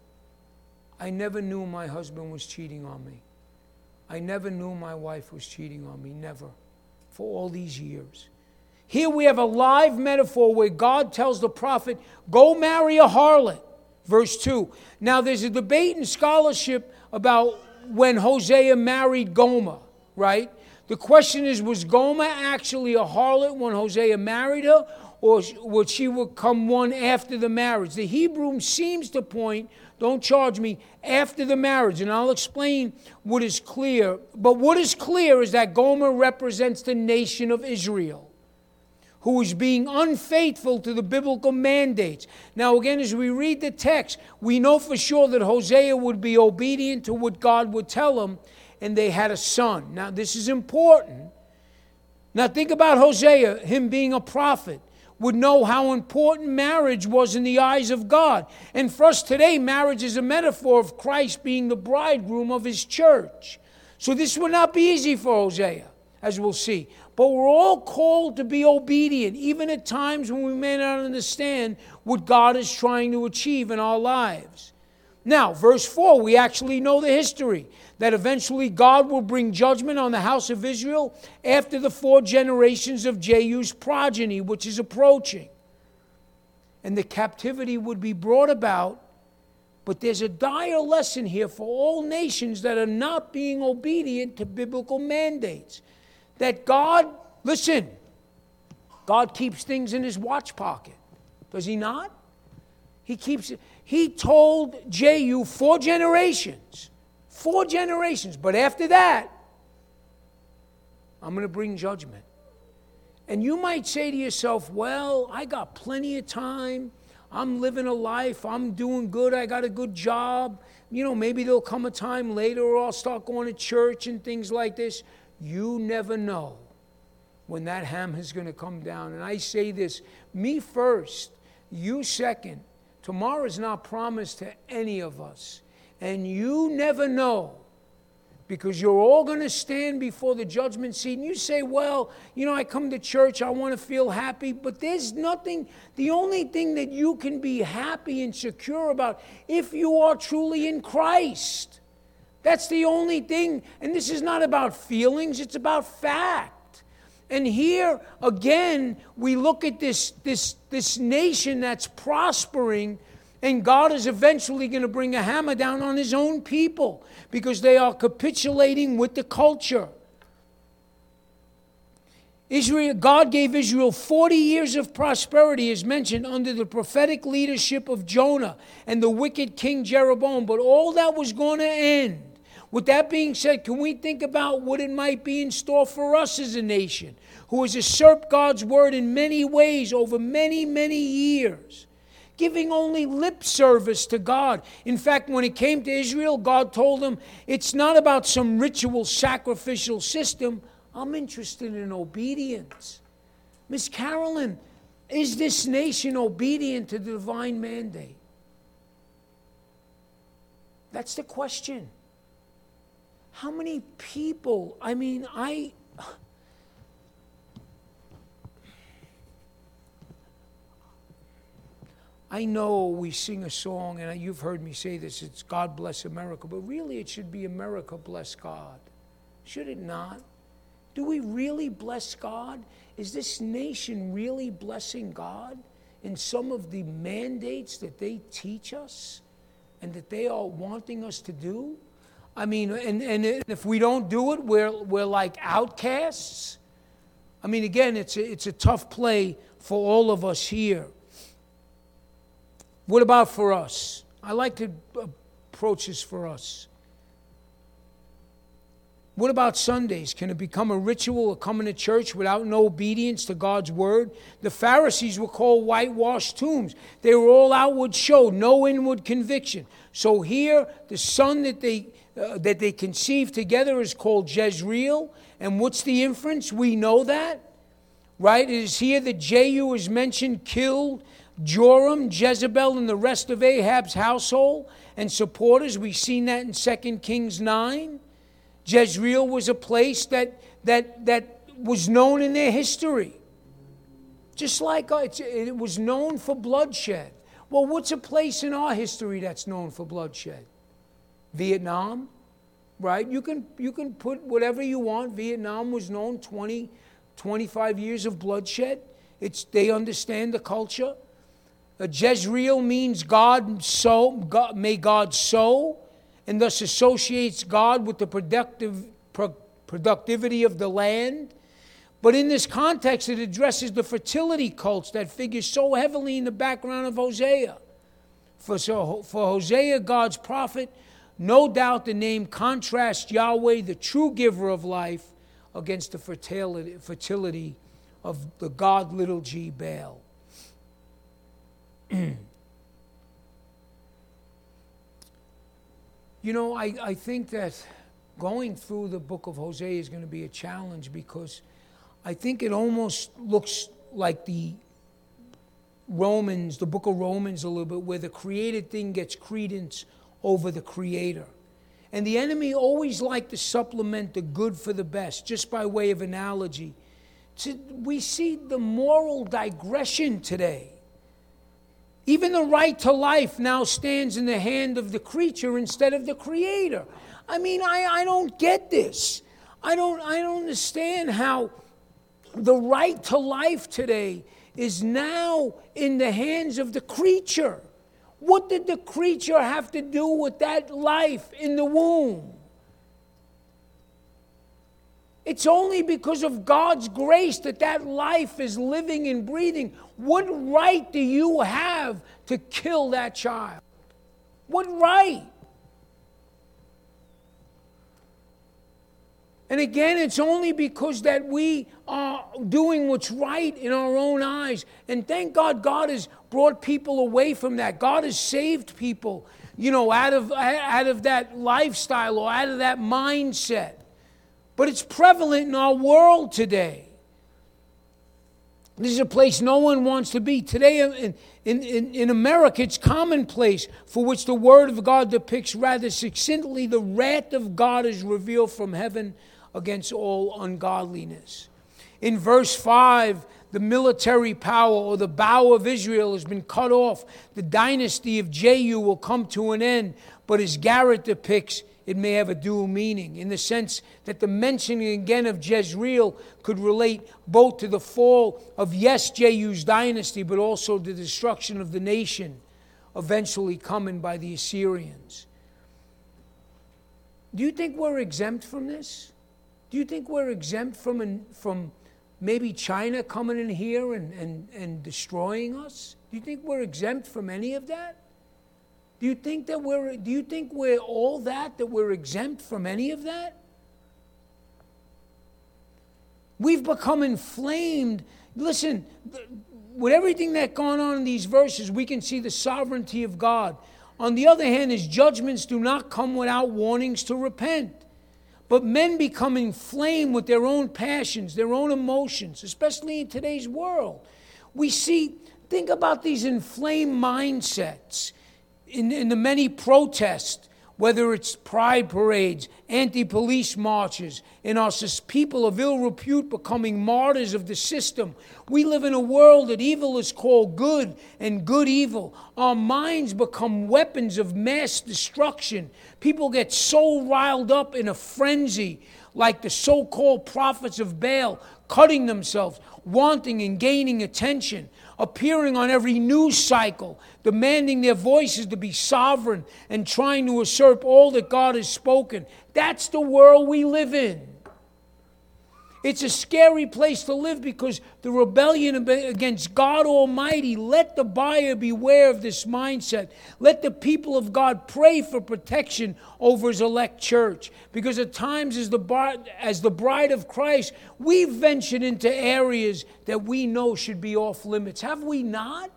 I never knew my husband was cheating on me. I never knew my wife was cheating on me, never, for all these years. Here we have a live metaphor where God tells the prophet, go marry a harlot, verse two. Now there's a debate in scholarship about when Hosea married Gomer, right? The question is, was Gomer actually a harlot when Hosea married her, or would she become one after the marriage? The Hebrew seems to point, don't charge me, after the marriage, and I'll explain what is clear. But what is clear is that Gomer represents the nation of Israel, who is being unfaithful to the biblical mandates. Now again, as we read the text, we know for sure that Hosea would be obedient to what God would tell him, and they had a son. Now this is important. Now think about Hosea, him being a prophet, would know how important marriage was in the eyes of God. And for us today, marriage is a metaphor of Christ being the bridegroom of his church. So this would not be easy for Hosea, as we'll see. But we're all called to be obedient, even at times when we may not understand what God is trying to achieve in our lives. Now, verse four, we actually know the history, that eventually God will bring judgment on the house of Israel after the four generations of Jehu's progeny, which is approaching. And the captivity would be brought about. But there's a dire lesson here for all nations that are not being obedient to biblical mandates. That God, listen, God keeps things in his watch pocket. Does he not? He keeps it. He told Jehu four generations. Four generations. But after that, I'm going to bring judgment. And you might say to yourself, well, I got plenty of time. I'm living a life. I'm doing good. I got a good job. You know, maybe there'll come a time later or I'll start going to church and things like this. You never know when that hammer is going to come down. And I say this, me first, you second. Tomorrow is not promised to any of us. And you never know, because you're all going to stand before the judgment seat. And you say, well, you know, I come to church, I want to feel happy. But there's nothing, the only thing that you can be happy and secure about, if you are truly in Christ. That's the only thing. And this is not about feelings, it's about fact. And here, again, we look at this, this, this nation that's prospering, and God is eventually going to bring a hammer down on his own people because they are capitulating with the culture. Israel, God gave Israel forty years of prosperity, as mentioned, under the prophetic leadership of Jonah and the wicked King Jeroboam. But all that was going to end With that being said, can we think about what it might be in store for us as a nation who has usurped God's word in many ways over many, many years, giving only lip service to God? In fact, when it came to Israel, God told them, it's not about some ritual sacrificial system. I'm interested in obedience. Miss Carolyn, is this nation obedient to the divine mandate? That's the question. How many people, I mean, I... I know we sing a song, and you've heard me say this, it's God bless America, but really it should be America bless God. Should it not? Do we really bless God? Is this nation really blessing God in some of the mandates that they teach us and that they are wanting us to do? I mean, and, and if we don't do it, we're, we're like outcasts. I mean, again, it's a, it's a tough play for all of us here. What about for us? I like to approach this for us. What about Sundays? Can it become a ritual of coming to church without no obedience to God's word? The Pharisees were called whitewashed tombs. They were all outward show, no inward conviction. So here, the son that they uh, that they conceived together is called Jezreel. And what's the inference? We know that, right? It is here that Jehu is mentioned, killed Joram, Jezebel, and the rest of Ahab's household and supporters. We've seen that in Second Kings nine. Jezreel was a place that that that was known in their history. Just like it, it was known for bloodshed. Well, what's a place in our history that's known for bloodshed? Vietnam, right? You can you can put whatever you want. Vietnam was known twenty, twenty-five years of bloodshed. It's they understand the culture. Uh, Jezreel means God sow, God, may God sow, and thus associates God with the productive pro, productivity of the land. But in this context, it addresses the fertility cults that figure so heavily in the background of Hosea. For, so, for Hosea, God's prophet, no doubt the name contrasts Yahweh, the true giver of life, against the fertility, fertility of the god little g Baal. You know, I, I think that going through the book of Hosea is going to be a challenge because I think it almost looks like the Romans, the book of Romans a little bit, where the created thing gets credence over the creator. And the enemy always liked to supplement the good for the best, just by way of analogy. We see the moral digression today. Even the right to life now stands in the hand of the creature instead of the creator. I mean, I, I don't get this. I don't, I don't understand how the right to life today is now in the hands of the creature. What did the creature have to do with that life in the womb? It's only because of God's grace that that life is living and breathing. What right do you have to kill that child? What right? And again, it's only because that we are doing what's right in our own eyes. And thank God, God has brought people away from that. God has saved people, you know, out of, out of that lifestyle or out of that mindset. But it's prevalent in our world today. This is a place no one wants to be. Today in, in, in, in America, it's commonplace for which the Word of God depicts rather succinctly the wrath of God is revealed from heaven against all ungodliness. In verse five, the military power or the bow of Israel has been cut off. The dynasty of Jehu will come to an end. But as Garrett depicts, it may have a dual meaning in the sense that the mentioning again of Jezreel could relate both to the fall of, yes, Jehu's dynasty, but also the destruction of the nation eventually coming by the Assyrians. Do you think we're exempt from this? Do you think we're exempt from, an, from maybe China coming in here and, and, and destroying us? Do you think we're exempt from any of that? Do you think that we're, do you think we're all that, that we're exempt from any of that? We've become inflamed. Listen, with everything that's gone on in these verses, we can see the sovereignty of God. On the other hand, his judgments do not come without warnings to repent. But men become inflamed with their own passions, their own emotions, especially in today's world. We see, think about these inflamed mindsets in, in the many protests, whether it's pride parades, anti-police marches, and our people of ill repute becoming martyrs of the system. We live in a world that evil is called good and good evil. Our minds become weapons of mass destruction. People get so riled up in a frenzy, like the so-called prophets of Baal, cutting themselves, wanting and gaining attention, appearing on every news cycle, demanding their voices to be sovereign and trying to usurp all that God has spoken. That's the world we live in. It's a scary place to live because the rebellion against God Almighty, let the buyer beware of this mindset. Let the people of God pray for protection over his elect church. Because at times as the, as the bride of Christ, we've ventured into areas that we know should be off limits. Have we not?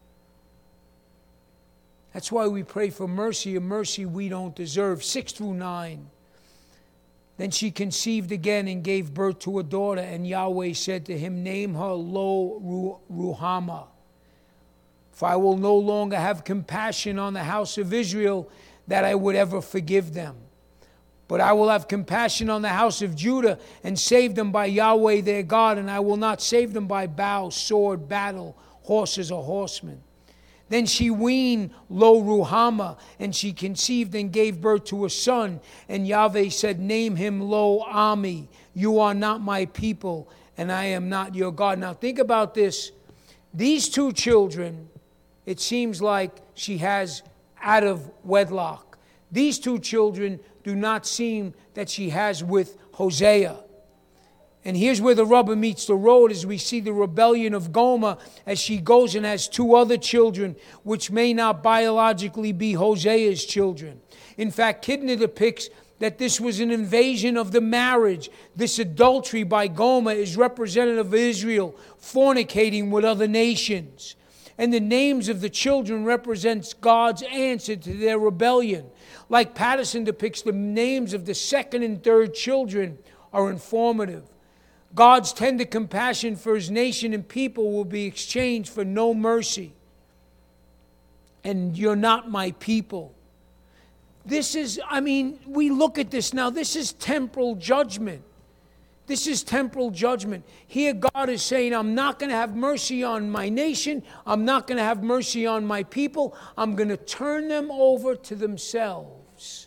That's why we pray for mercy, a mercy we don't deserve. Six through nine. Then she conceived again and gave birth to a daughter, and Yahweh said to him, name her Lo Ruhamah, for I will no longer have compassion on the house of Israel that I would ever forgive them. But I will have compassion on the house of Judah and save them by Yahweh their God, and I will not save them by bow, sword, battle, horses, or horsemen. Then she weaned Lo Ruhamah, and she conceived and gave birth to a son. And Yahweh said, name him Lo Ami. You are not my people, and I am not your God. Now think about this. These two children, it seems like she has out of wedlock. These two children do not seem that she has with Hosea. And here's where the rubber meets the road as we see the rebellion of Gomer as she goes and has two other children, which may not biologically be Hosea's children. In fact, Kidner depicts that this was an invasion of the marriage. This adultery by Gomer is representative of Israel fornicating with other nations. And the names of the children represents God's answer to their rebellion. Like Patterson depicts, the names of the second and third children are informative. God's tender compassion for his nation and people will be exchanged for no mercy. And you're not my people. This is, I mean, we look at this now. This is temporal judgment. This is temporal judgment. Here God is saying, I'm not going to have mercy on my nation. I'm not going to have mercy on my people. I'm going to turn them over to themselves.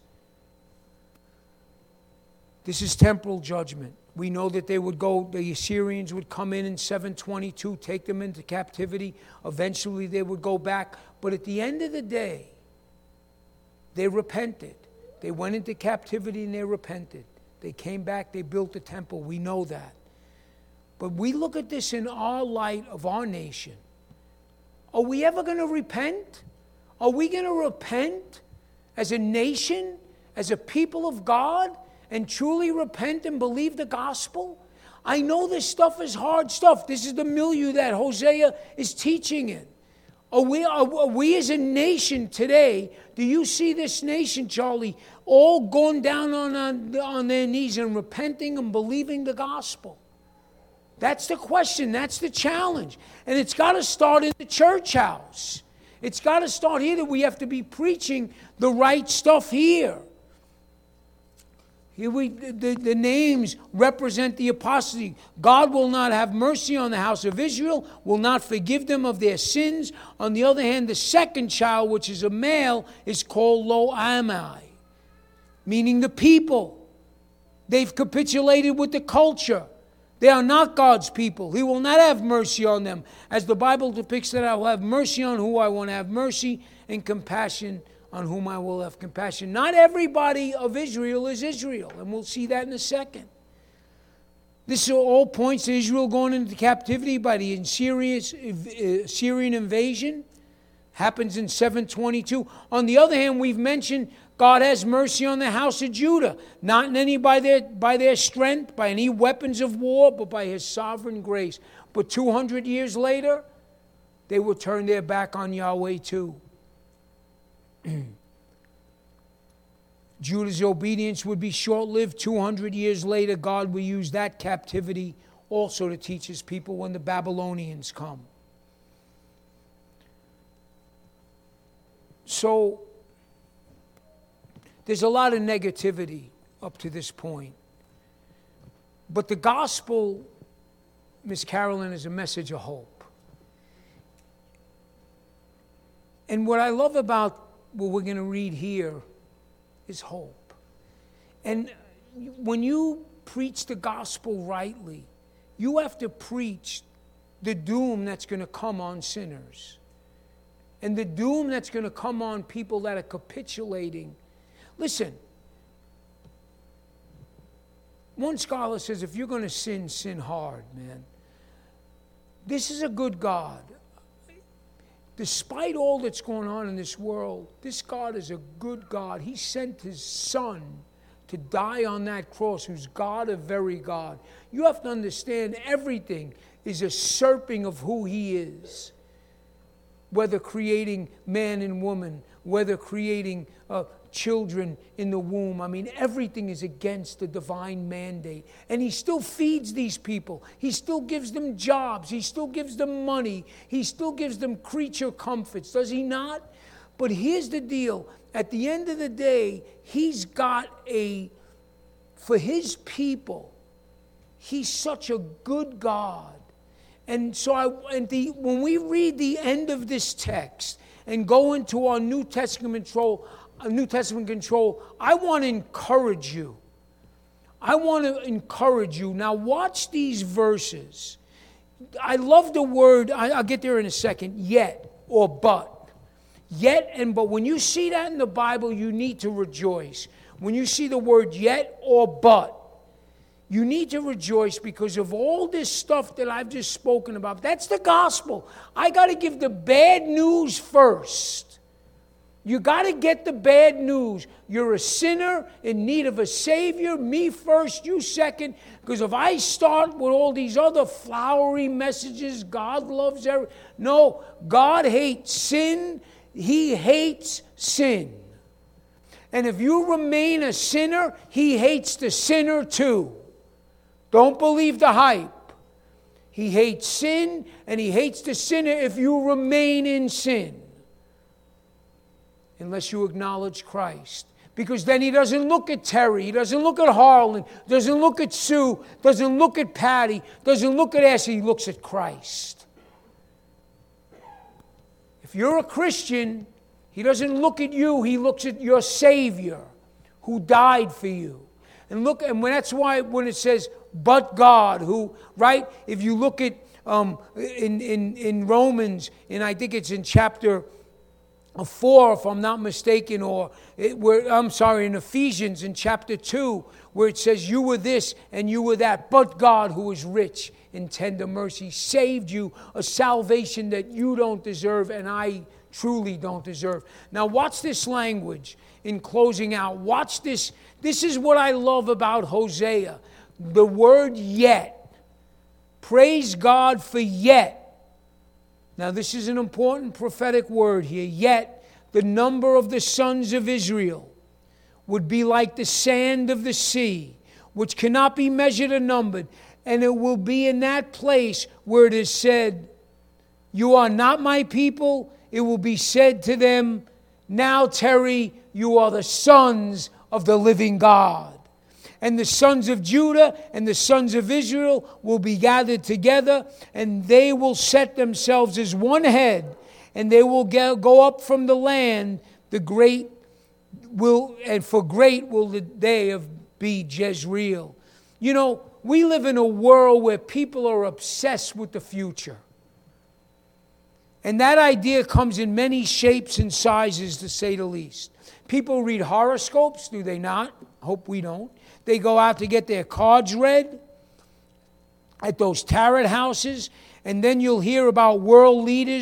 This is temporal judgment. We know that they would go, the Assyrians would come in in seven twenty-two, take them into captivity. Eventually they would go back. But at the end of the day, they repented. They went into captivity and they repented. They came back, they built the temple. We know that. But we look at this in our light of our nation. Are we ever going to repent? Are we going to repent as a nation, as a people of God? And truly repent and believe the gospel? I know this stuff is hard stuff. This is the milieu that Hosea is teaching in. Are we, are, are we as a nation today, do you see this nation, Charlie, all going down on, on, on their knees and repenting and believing the gospel? That's the question. That's the challenge. And it's got to start in the church house. It's got to start here that we have to be preaching the right stuff here. Here we, the, the names represent the apostasy. God will not have mercy on the house of Israel, will not forgive them of their sins. On the other hand, the second child, which is a male, is called Lo Ami, meaning the people. They've capitulated with the culture. They are not God's people. He will not have mercy on them. As the Bible depicts that I will have mercy on who I want to have mercy, and compassion on whom I will have compassion. Not everybody of Israel is Israel, and we'll see that in a second. This all points to Israel going into captivity by the Assyrian invasion. Happens in seven twenty-two. On the other hand, we've mentioned God has mercy on the house of Judah, not in any by their, by their strength, by any weapons of war, but by his sovereign grace. But two hundred years later, they will turn their back on Yahweh too. Judah's obedience would be short-lived. two hundred years later, God will use that captivity also to teach his people when the Babylonians come. So, there's a lot of negativity up to this point. But the gospel, Miss Carolyn, is a message of hope. And what I love about what we're going to read here is hope. And when you preach the gospel rightly, you have to preach the doom that's going to come on sinners. And the doom that's going to come on people that are capitulating. Listen, one scholar says, if you're going to sin, sin hard, man. This is a good God. Despite all that's going on in this world, this God is a good God. He sent his Son to die on that cross, who's God, a very God. You have to understand everything is a usurping of who he is. Whether creating man and woman, whether creating uh, children in the womb. I mean, everything is against the divine mandate. And he still feeds these people. He still gives them jobs. He still gives them money. He still gives them creature comforts. Does he not? But here's the deal. At the end of the day, he's got a, for his people, he's such a good God. And so I, and the, when we read the end of this text and go into our New Testament control, New Testament control, I want to encourage you. I want to encourage you. Now watch these verses. I love the word, I, I'll get there in a second, yet or but. Yet and but. When you see that in the Bible, you need to rejoice. When you see the word yet or but, you need to rejoice because of all this stuff that I've just spoken about. That's the gospel. I got to give the bad news first. You got to get the bad news. You're a sinner in need of a Savior. Me first, you second. Because if I start with all these other flowery messages, God loves every... No, God hates sin. He hates sin. And if you remain a sinner, he hates the sinner too. Don't believe the hype. He hates sin, and he hates the sinner if you remain in sin. Unless you acknowledge Christ. Because then he doesn't look at Terry, he doesn't look at Harlan, doesn't look at Sue, doesn't look at Patty, doesn't look at Ashley, he looks at Christ. If you're a Christian, he doesn't look at you, he looks at your Savior who died for you. And look, and when that's why when it says, but God, who, right? If you look at um, in, in, in Romans, and I think it's in chapter four, if I'm not mistaken, or it, where, I'm sorry, in Ephesians in chapter two, where it says, you were this and you were that, but God, who is rich in tender mercy, saved you a salvation that you don't deserve and I truly don't deserve. Now watch this language in closing out. Watch this. This is what I love about Hosea. The word yet. Praise God for yet. Now this is an important prophetic word here. Yet the number of the sons of Israel would be like the sand of the sea, which cannot be measured or numbered. And it will be in that place where it is said, you are not my people. It will be said to them, now, Terry, you are the sons of the living God. And the sons of Judah and the sons of Israel will be gathered together, and they will set themselves as one head, and they will get, go up from the land. The great will, and for great will the day of be Jezreel. You know, we live in a world where people are obsessed with the future. And that idea comes in many shapes and sizes, to say the least. People read horoscopes, do they not? Hope we don't. They go out to get their cards read at those tarot houses, and then you'll hear about world leaders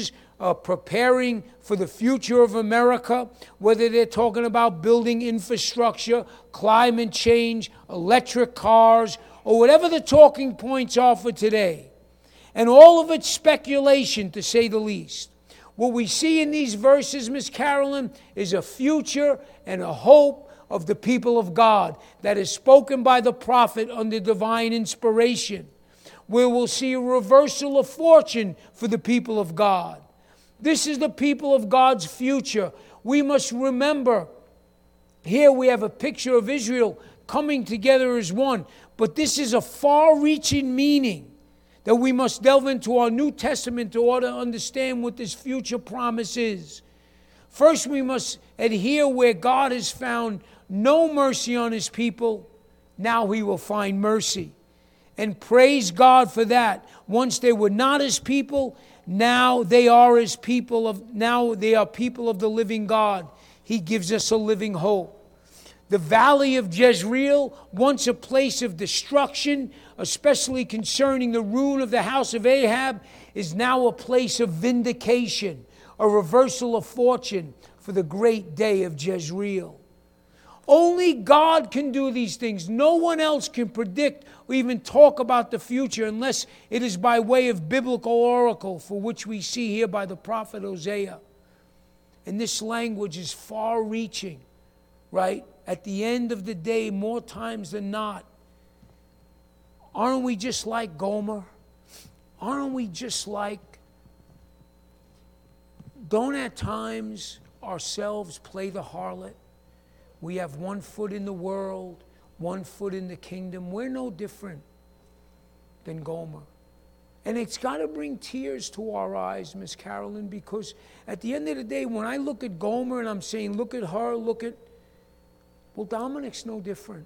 uh, preparing for the future of America, whether they're talking about building infrastructure, climate change, electric cars, or whatever the talking points are for today. And all of it's speculation, to say the least. What we see in these verses, Miss Carolyn, is a future and a hope of the people of God that is spoken by the prophet under divine inspiration, where we'll see a reversal of fortune for the people of God. This is the people of God's future. We must remember, here we have a picture of Israel coming together as one, but this is a far-reaching meaning that we must delve into our New Testament in order to understand what this future promise is. First, we must adhere where God has found no mercy on his people. Now he will find mercy. And praise God for that. Once they were not his people, now they are his people of now they are people of the living God. He gives us a living hope. The valley of Jezreel, once a place of destruction, especially concerning the ruin of the house of Ahab, is now a place of vindication, a reversal of fortune for the great day of Jezreel. Only God can do these things. No one else can predict or even talk about the future unless it is by way of biblical oracle, for which we see here by the prophet Hosea. And this language is far-reaching, right? At the end of the day, more times than not, aren't we just like Gomer? Aren't we just like, don't at times ourselves play the harlot? We have one foot in the world, one foot in the kingdom. We're no different than Gomer. And it's got to bring tears to our eyes, Miss Carolyn, because at the end of the day, when I look at Gomer and I'm saying, look at her, look at, well, Dominic's no different.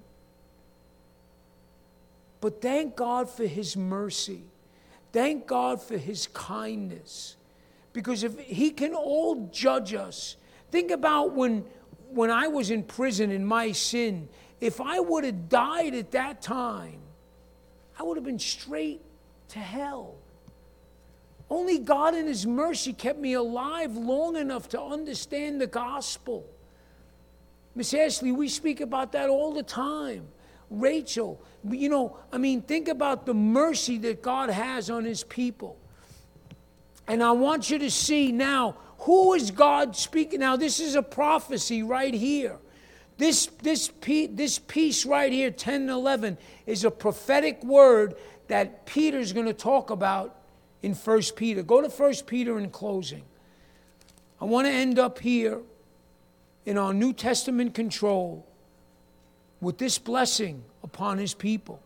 But thank God for his mercy. Thank God for his kindness. Because if he can all judge us, think about when, when I was in prison in my sin. If I would have died at that time, I would have been straight to hell. Only God in his mercy kept me alive long enough to understand the gospel. Miss Ashley, we speak about that all the time. Rachel, you know, I mean, think about the mercy that God has on his people. And I want you to see now, who is God speaking? Now, this is a prophecy right here. This, this, this piece right here, ten and eleven, is a prophetic word that Peter's going to talk about in First Peter. Go to First Peter in closing. I want to end up here in our New Testament control with this blessing upon his people.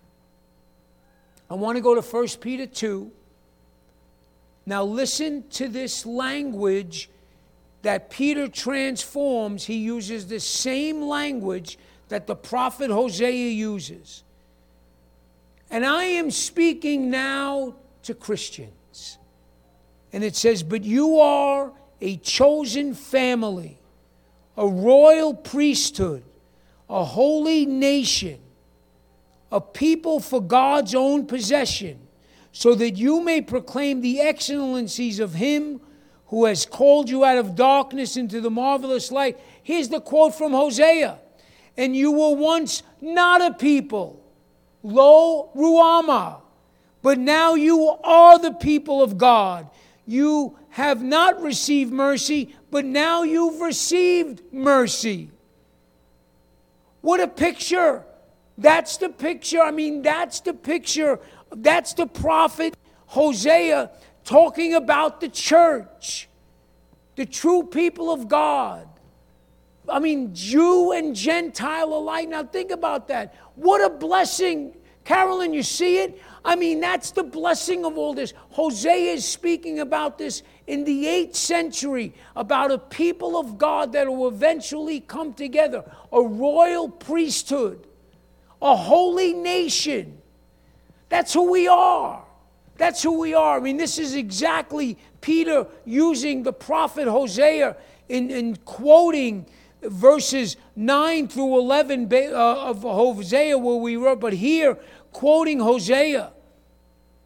I want to go to First Peter two. Now listen to this language that Peter transforms. He uses the same language that the prophet Hosea uses. And I am speaking now to Christians. And it says, but you are a chosen family, a royal priesthood, a holy nation, a people for God's own possession, so that you may proclaim the excellencies of him who has called you out of darkness into the marvelous light. Here's the quote from Hosea. And you were once not a people, lo ruama, but now you are the people of God. You have not received mercy, but now you've received mercy. What a picture. That's the picture. I mean, that's the picture. That's the prophet Hosea talking about the church, the true people of God. I mean, Jew and Gentile alike. Now think about that. What a blessing. Carolyn, you see it? I mean, that's the blessing of all this. Hosea is speaking about this in the eighth century, about a people of God that will eventually come together, a royal priesthood, a holy nation. That's who we are. That's who we are. I mean, this is exactly Peter using the prophet Hosea in, in quoting verses nine through eleven of Hosea where we were, but here quoting Hosea.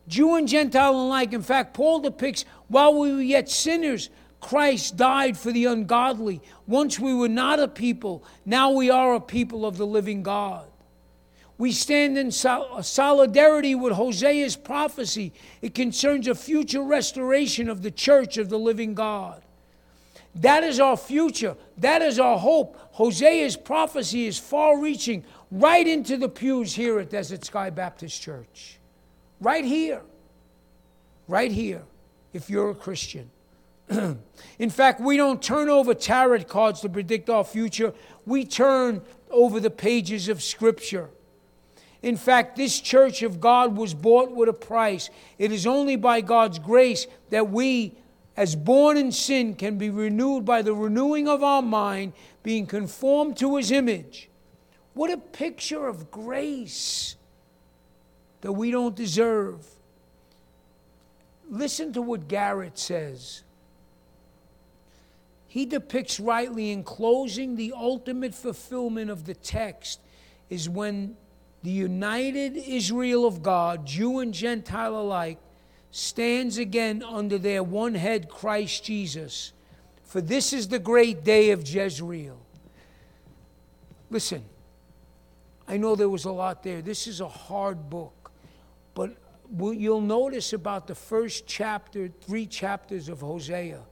Jew and Gentile alike. In fact, Paul depicts, while we were yet sinners, Christ died for the ungodly. Once we were not a people, now we are a people of the living God. We stand in sol- solidarity with Hosea's prophecy. It concerns a future restoration of the church of the living God. That is our future. That is our hope. Hosea's prophecy is far-reaching, right into the pews here at Desert Sky Baptist Church. Right here. Right here, if you're a Christian. In fact, we don't turn over tarot cards to predict our future. We turn over the pages of Scripture. In fact, this church of God was bought with a price. It is only by God's grace that we, as born in sin, can be renewed by the renewing of our mind, being conformed to His image. What a picture of grace that we don't deserve. Listen to what Garrett says. He depicts rightly in closing the ultimate fulfillment of the text is when the united Israel of God, Jew and Gentile alike, stands again under their one head, Christ Jesus. For this is the great day of Jezreel. Listen, I know there was a lot there. This is a hard book. But you'll notice about the first chapter, three chapters of Hosea,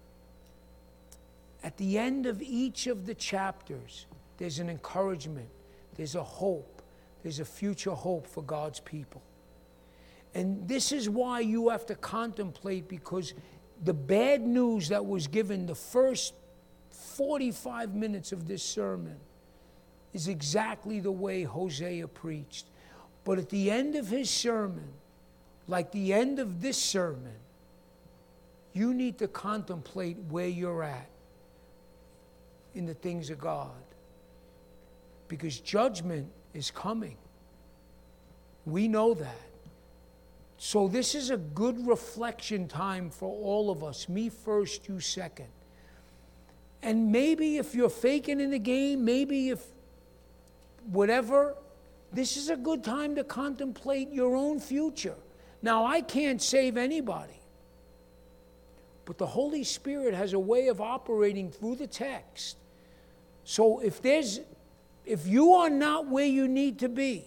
at the end of each of the chapters, there's an encouragement, there's a hope, there's a future hope for God's people. And this is why you have to contemplate, because the bad news that was given the first forty-five minutes of this sermon is exactly the way Hosea preached. But at the end of his sermon, like the end of this sermon, you need to contemplate where you're at in the things of God. Because judgment is coming. We know that. So this is a good reflection time for all of us. Me first, you second. And maybe if you're faking in the game, maybe if whatever, this is a good time to contemplate your own future. Now, I can't save anybody. But the Holy Spirit has a way of operating through the text. So if there's, if you are not where you need to be,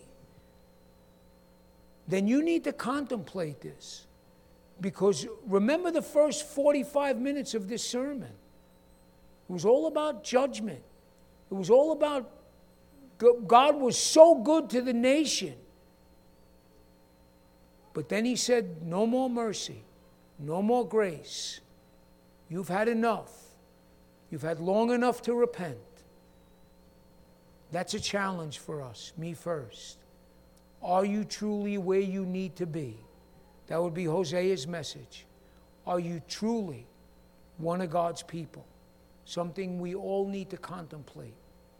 then you need to contemplate this. Because remember the first forty-five minutes of this sermon. It was all about judgment. It was all about God was so good to the nation. But then He said, no more mercy, no more grace. You've had enough. You've had long enough to repent. That's a challenge for us, me first. Are you truly where you need to be? That would be Hosea's message. Are you truly one of God's people? Something we all need to contemplate.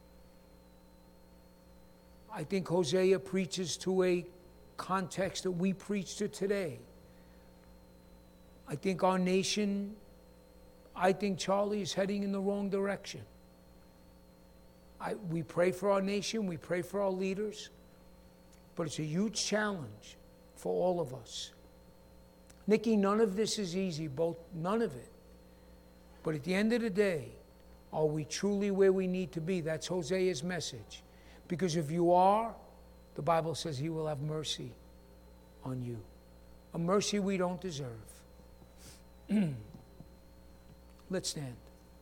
I think Hosea preaches to a context that we preach to today. I think our nation, I think Charlie is heading in the wrong direction. I, we pray for our nation, we pray for our leaders, but it's a huge challenge for all of us. Nikki, none of this is easy, both, none of it. But at the end of the day, are we truly where we need to be? That's Hosea's message. Because if you are, the Bible says He will have mercy on you. A mercy we don't deserve. Let's stand.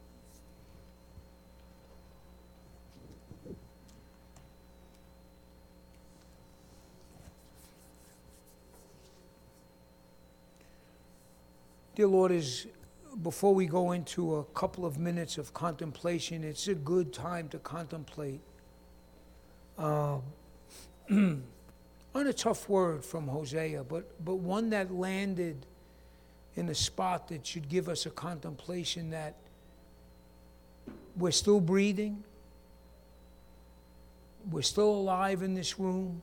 Dear Lord, as before we go into a couple of minutes of contemplation, it's a good time to contemplate uh, on a tough word from Hosea, but, but one that landed in a spot that should give us a contemplation that we're still breathing, we're still alive in this room,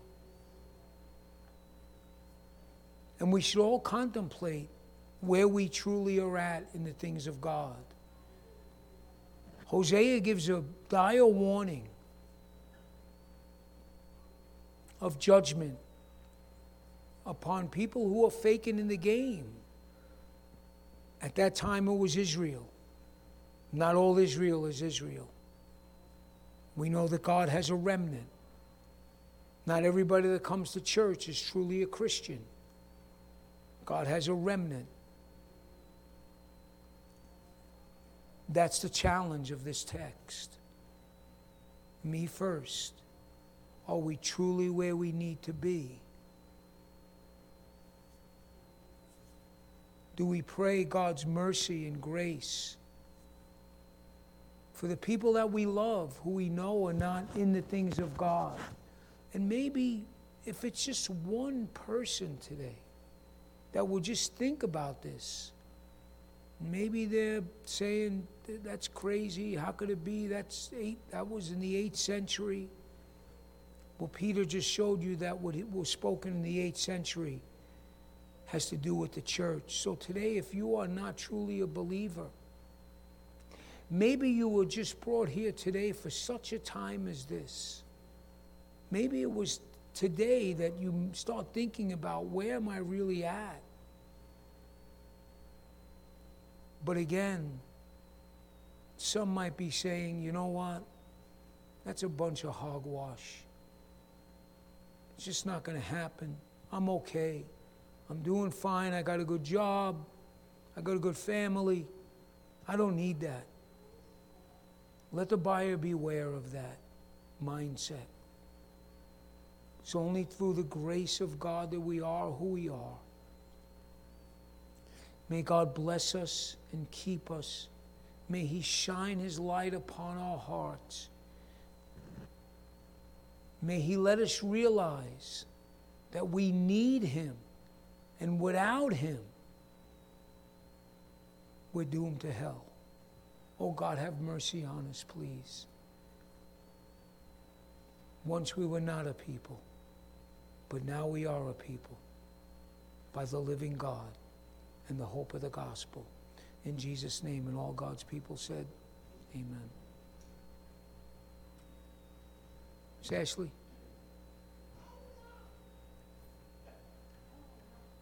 and we should all contemplate where we truly are at in the things of God. Hosea gives a dire warning of judgment upon people who are faking in the game. At that time, it was Israel. Not all Israel is Israel. We know that God has a remnant. Not everybody that comes to church is truly a Christian. God has a remnant. That's the challenge of this text. Me first. Are we truly where we need to be? Do we pray God's mercy and grace for the people that we love, who we know are not in the things of God? And maybe if it's just one person today that will just think about this, maybe they're saying, that's crazy, how could it be? That's eight, that was in the eighth century. Well, Peter just showed you that what was spoken in the eighth century has to do with the church. So today, if you are not truly a believer, maybe you were just brought here today for such a time as this. Maybe it was today that you start thinking about, where am I really at? But again, some might be saying, you know what? That's a bunch of hogwash. It's just not going to happen. I'm okay. I'm doing fine. I got a good job. I got a good family. I don't need that. Let the buyer beware of that mindset. It's only through the grace of God that we are who we are. May God bless us and keep us. May He shine His light upon our hearts. May He let us realize that we need Him, and without Him, we're doomed to hell. Oh God, have mercy on us, please. Once we were not a people, but now we are a people by the living God and the hope of the gospel. In Jesus' name, and all God's people said, amen. Miss Ashley?